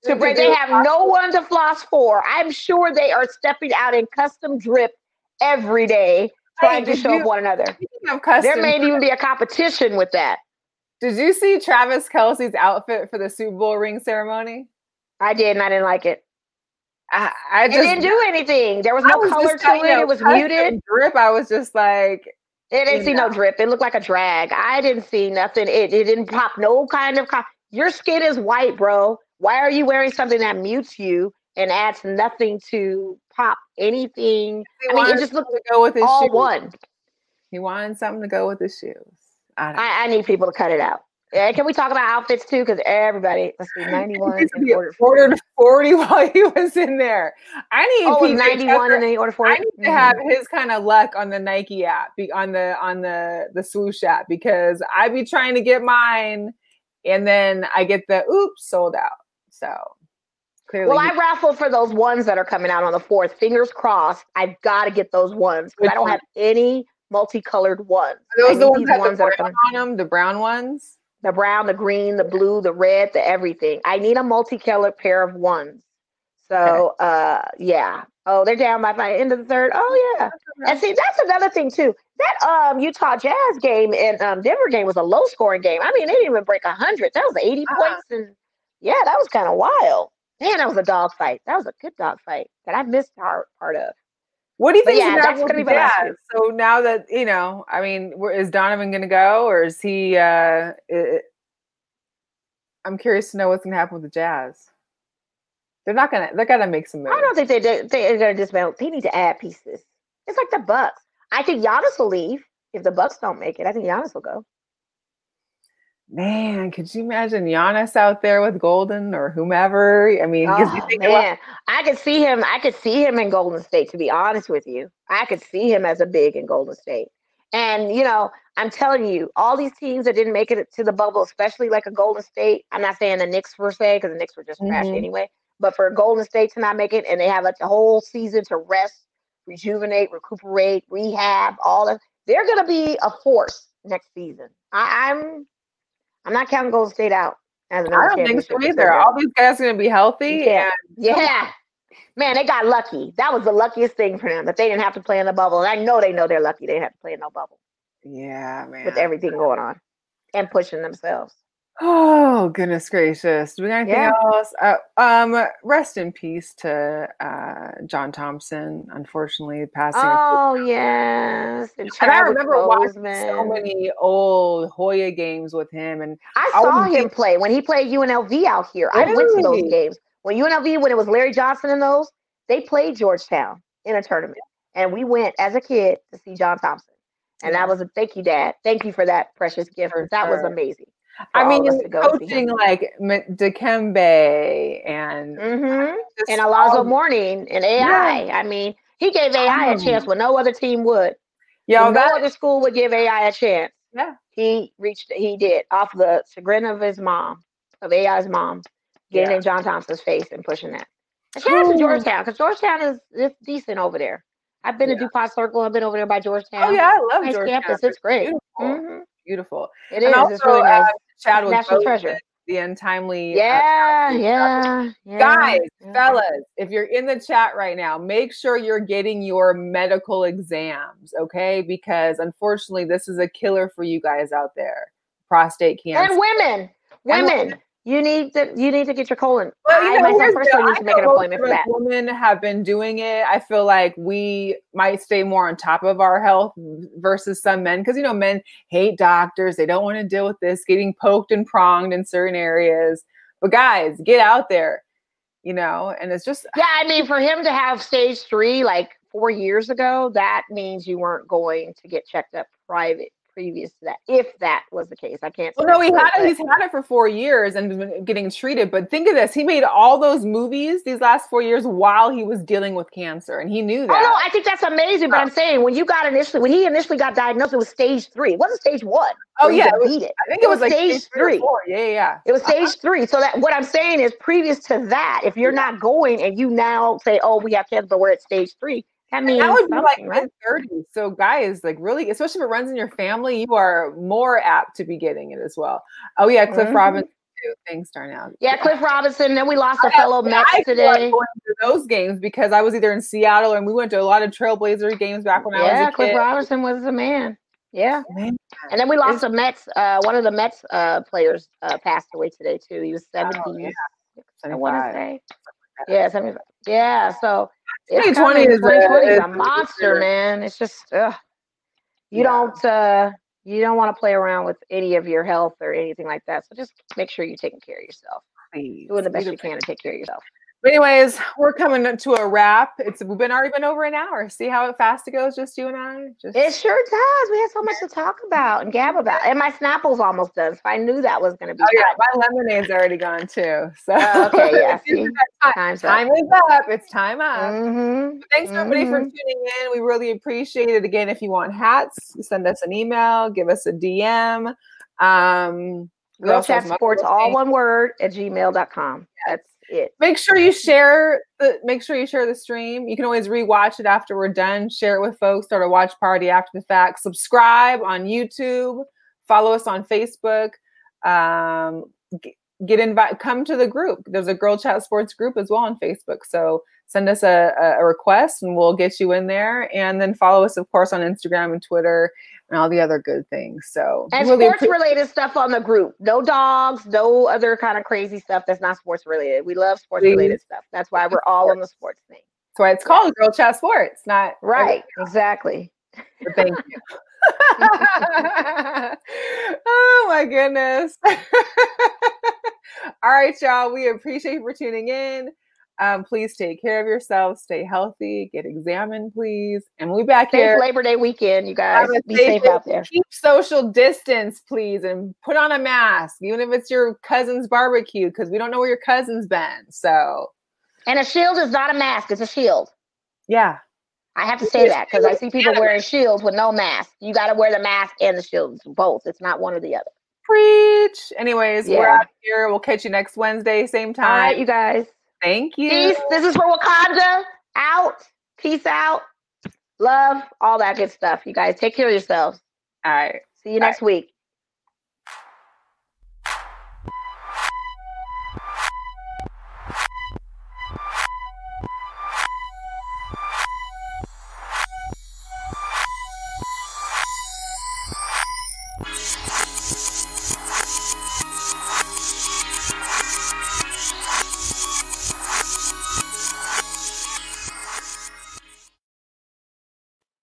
to break. They have no one to floss for. I'm sure they are stepping out in custom drip every day, trying hey, to show you, up one another. There may even be a competition with that. Did you see Travis Kelce's outfit for the Super Bowl ring ceremony? I did, and I didn't like it. I, I just it didn't do anything. There was no was color to it. Know, it was muted. Drip. I was just like, it didn't see know. no drip. It looked like a drag. I didn't see nothing. It, it didn't pop no kind of. Co- Your skin is white, bro. Why are you wearing something that mutes you and adds nothing to pop anything? He I mean, it just looked to go with his all shoes. one. He wanted something to go with his shoes. I, don't I, I need people to cut it out. Yeah, can we talk about outfits too? Because everybody, let's see, ninety-one and ordered ordered forty while he was in there. I need oh, ninety-one and then he ordered forty. I need mm-hmm. to have his kind of luck on the Nike app, on the on the the swoosh app, because I be trying to get mine, and then I get the oops sold out. So clearly, well, I raffled for those ones that are coming out on the fourth. Fingers crossed. I've got to get those ones because I don't have any multicolored ones. Are those the ones, that, ones the that are coming on them, the brown ones. The brown, the green, the blue, the red, the everything. I need a multicolored pair of ones. So, okay. uh, yeah. Oh, they're down by the end of the third. Oh, yeah. And see, that's another thing, too. That um, Utah Jazz game and um, Denver game was a low-scoring game. I mean, they didn't even break one hundred. That was eighty uh-huh. points. And, yeah, that was kind of wild. Man, that was a dog fight. That was a good dog fight that I missed part, part of. What do you think? Yeah, that's going to be Jazz? So now that, you know, I mean, is Donovan going to go, or is he? Uh, it, I'm curious to know what's going to happen with the Jazz. They're not going to. They're going to make some moves. I don't think they they're going to dismantle. They need to add pieces. It's like the Bucks. I think Giannis will leave if the Bucks don't make it. I think Giannis will go. Man, could you imagine Giannis out there with Golden or whomever? I mean, oh, man, I could see him. I could see him in Golden State, to be honest with you. I could see him as a big in Golden State. And, you know, I'm telling you, all these teams that didn't make it to the bubble, especially like a Golden State, I'm not saying the Knicks per se, because the Knicks were just mm-hmm. trash anyway, but for Golden State to not make it and they have like the whole season to rest, rejuvenate, recuperate, rehab, all that, they're going to be a force next season. I, I'm... I'm not counting Golden State out. As I don't think so either. All these guys are going to be healthy. Yeah. And- yeah. Man, they got lucky. That was the luckiest thing for them, that they didn't have to play in the bubble. And I know they know they're lucky they didn't have to play in no bubble. Yeah, man. With everything going on and pushing themselves. Oh, goodness gracious. Do we got anything yeah. else? Uh, um, rest in peace to uh, John Thompson, unfortunately passing. Oh, yes. And, and I remember watching so many old Hoya games with him. And I saw him think- play when he played U N L V out here. Really? I went to those games. When U N L V, when it was Larry Johnson and those, they played Georgetown in a tournament. And we went as a kid to see John Thompson. And yeah. that was a thank you, Dad. Thank you for that precious gift. For that sure. was amazing. I mean, coaching like Dikembe and mm-hmm. and Alonzo Mourning and A I. Yeah. I mean, he gave A I a chance when no other team would. Yeah, no other school would give A I a chance. Yeah, he reached. He did off the chagrin of his mom, of A I's mom, getting yeah. in John Thompson's face and pushing that. And shout out to Georgetown, because Georgetown is, is decent over there. I've been yeah. to DuPont Circle. I've been over there by Georgetown. Oh yeah, I love nice Georgetown. Campus. It's great. Beautiful. Mm-hmm. Beautiful. It and is. Also, it's really nice. Uh, Chadwick National treasure. The untimely. Yeah, uh, yeah, yeah. Guys, yeah. fellas, if you're in the chat right now, make sure you're getting your medical exams, okay? Because unfortunately, this is a killer for you guys out there. Prostate cancer. And women. Women. And women. You need to you need to get your colon. Well, you I know, myself personally need to make an appointment for that. Women have been doing it. I feel like we might stay more on top of our health versus some men, because you know men hate doctors. They don't want to deal with this, getting poked and pronged in certain areas. But guys, get out there, you know. And it's just yeah. I mean, for him to have stage three like four years ago, that means you weren't going to get checked up private. Previous to that, if that was the case. I can't say. Well, no, he had it, he's had it for four years and been getting treated. But think of this. He made all those movies these last four years while he was dealing with cancer. And he knew that. Oh, no, I think that's amazing. But I'm saying when you got initially, when he initially got diagnosed, it was stage three. It wasn't stage one. Oh, yeah. It was, beat it. I think it, it was, was like stage, stage three. three. Yeah, yeah, yeah. It was stage uh-huh. three. So that what I'm saying is previous to that, if you're yeah. not going and you now say, oh, we have cancer, but we're at stage three. I mean, that would be like mid thirties. So, guys, like really, especially if it runs in your family, you are more apt to be getting it as well. Oh yeah, Cliff mm-hmm. Robinson too. Thanks, Darnell. Yeah, Cliff Robinson. Then we lost a I, fellow I, Mets I today. going to those games because I was either in Seattle and we went to a lot of Trailblazer games back when yeah, I was a kid. Cliff Robinson was the man. Yeah. Man. And then we lost It's, the Mets. Uh, one of the Mets uh, players uh, passed away today too. He was seventy. Oh, yeah. I want to say. Yeah, seventy-five. Yeah. So it's twenty twenty coming. is twenty twenty is a, a monster, man. It's just ugh. you Yeah. don't uh, you don't want to play around with any of your health or anything like that. So just make sure you're taking care of yourself. Please. Doing the best Please you can to take care of yourself. But anyways, we're coming to a wrap. It's we've been already been over an hour. See how fast it goes, just you and I. Just It sure does. We had so much to talk about and gab about. And my Snapple's almost done. So I knew that was going to be. Oh yeah, time. my lemonade's already gone too. So uh, okay, yeah. See, time, time's time up. is up. It's time up. Mm-hmm. Thanks everybody for mm-hmm. tuning in. We really appreciate it. Again, if you want hats, send us an email, give us a D M. Um, Girl Chat Sports, all one word at gmail dot com. That's it. Make sure you share the make sure you share the stream. You can always rewatch it after we're done. Share it with folks. Start a watch party after the fact. Subscribe on YouTube. Follow us on Facebook. Um, get, get invited. Come to the group. There's a Girl Chat Sports group as well on Facebook. So send us a, a request and we'll get you in there. And then follow us, of course, on Instagram and Twitter and all the other good things. So and really sports related stuff on the group. No dogs, no other kind of crazy stuff that's not sports related. We love sports related stuff. That's why we're all on the sports thing. That's why it's called Girl Chat Sports, not right. Exactly. But thank you. Oh my goodness. All right, y'all. We appreciate you for tuning in. Um, please take care of yourselves. Stay healthy. Get examined, please. And we'll be back safe here. Labor Day weekend, you guys. Be safe, safe out there. Keep social distance, please, and put on a mask, even if it's your cousin's barbecue, because we don't know where your cousin's been. So, and a shield is not a mask; it's a shield. Yeah, I have to say that because I see people wearing shields with no mask. You got to wear the mask and the shield, both. It's not one or the other. Preach. Anyways, yeah. we're out here. We'll catch you next Wednesday, same time. All right, you guys. Thank you. Peace. This is for Wakanda. Out. Peace out. Love. All that good stuff. You guys take care of yourselves. All right. See you Bye. next week.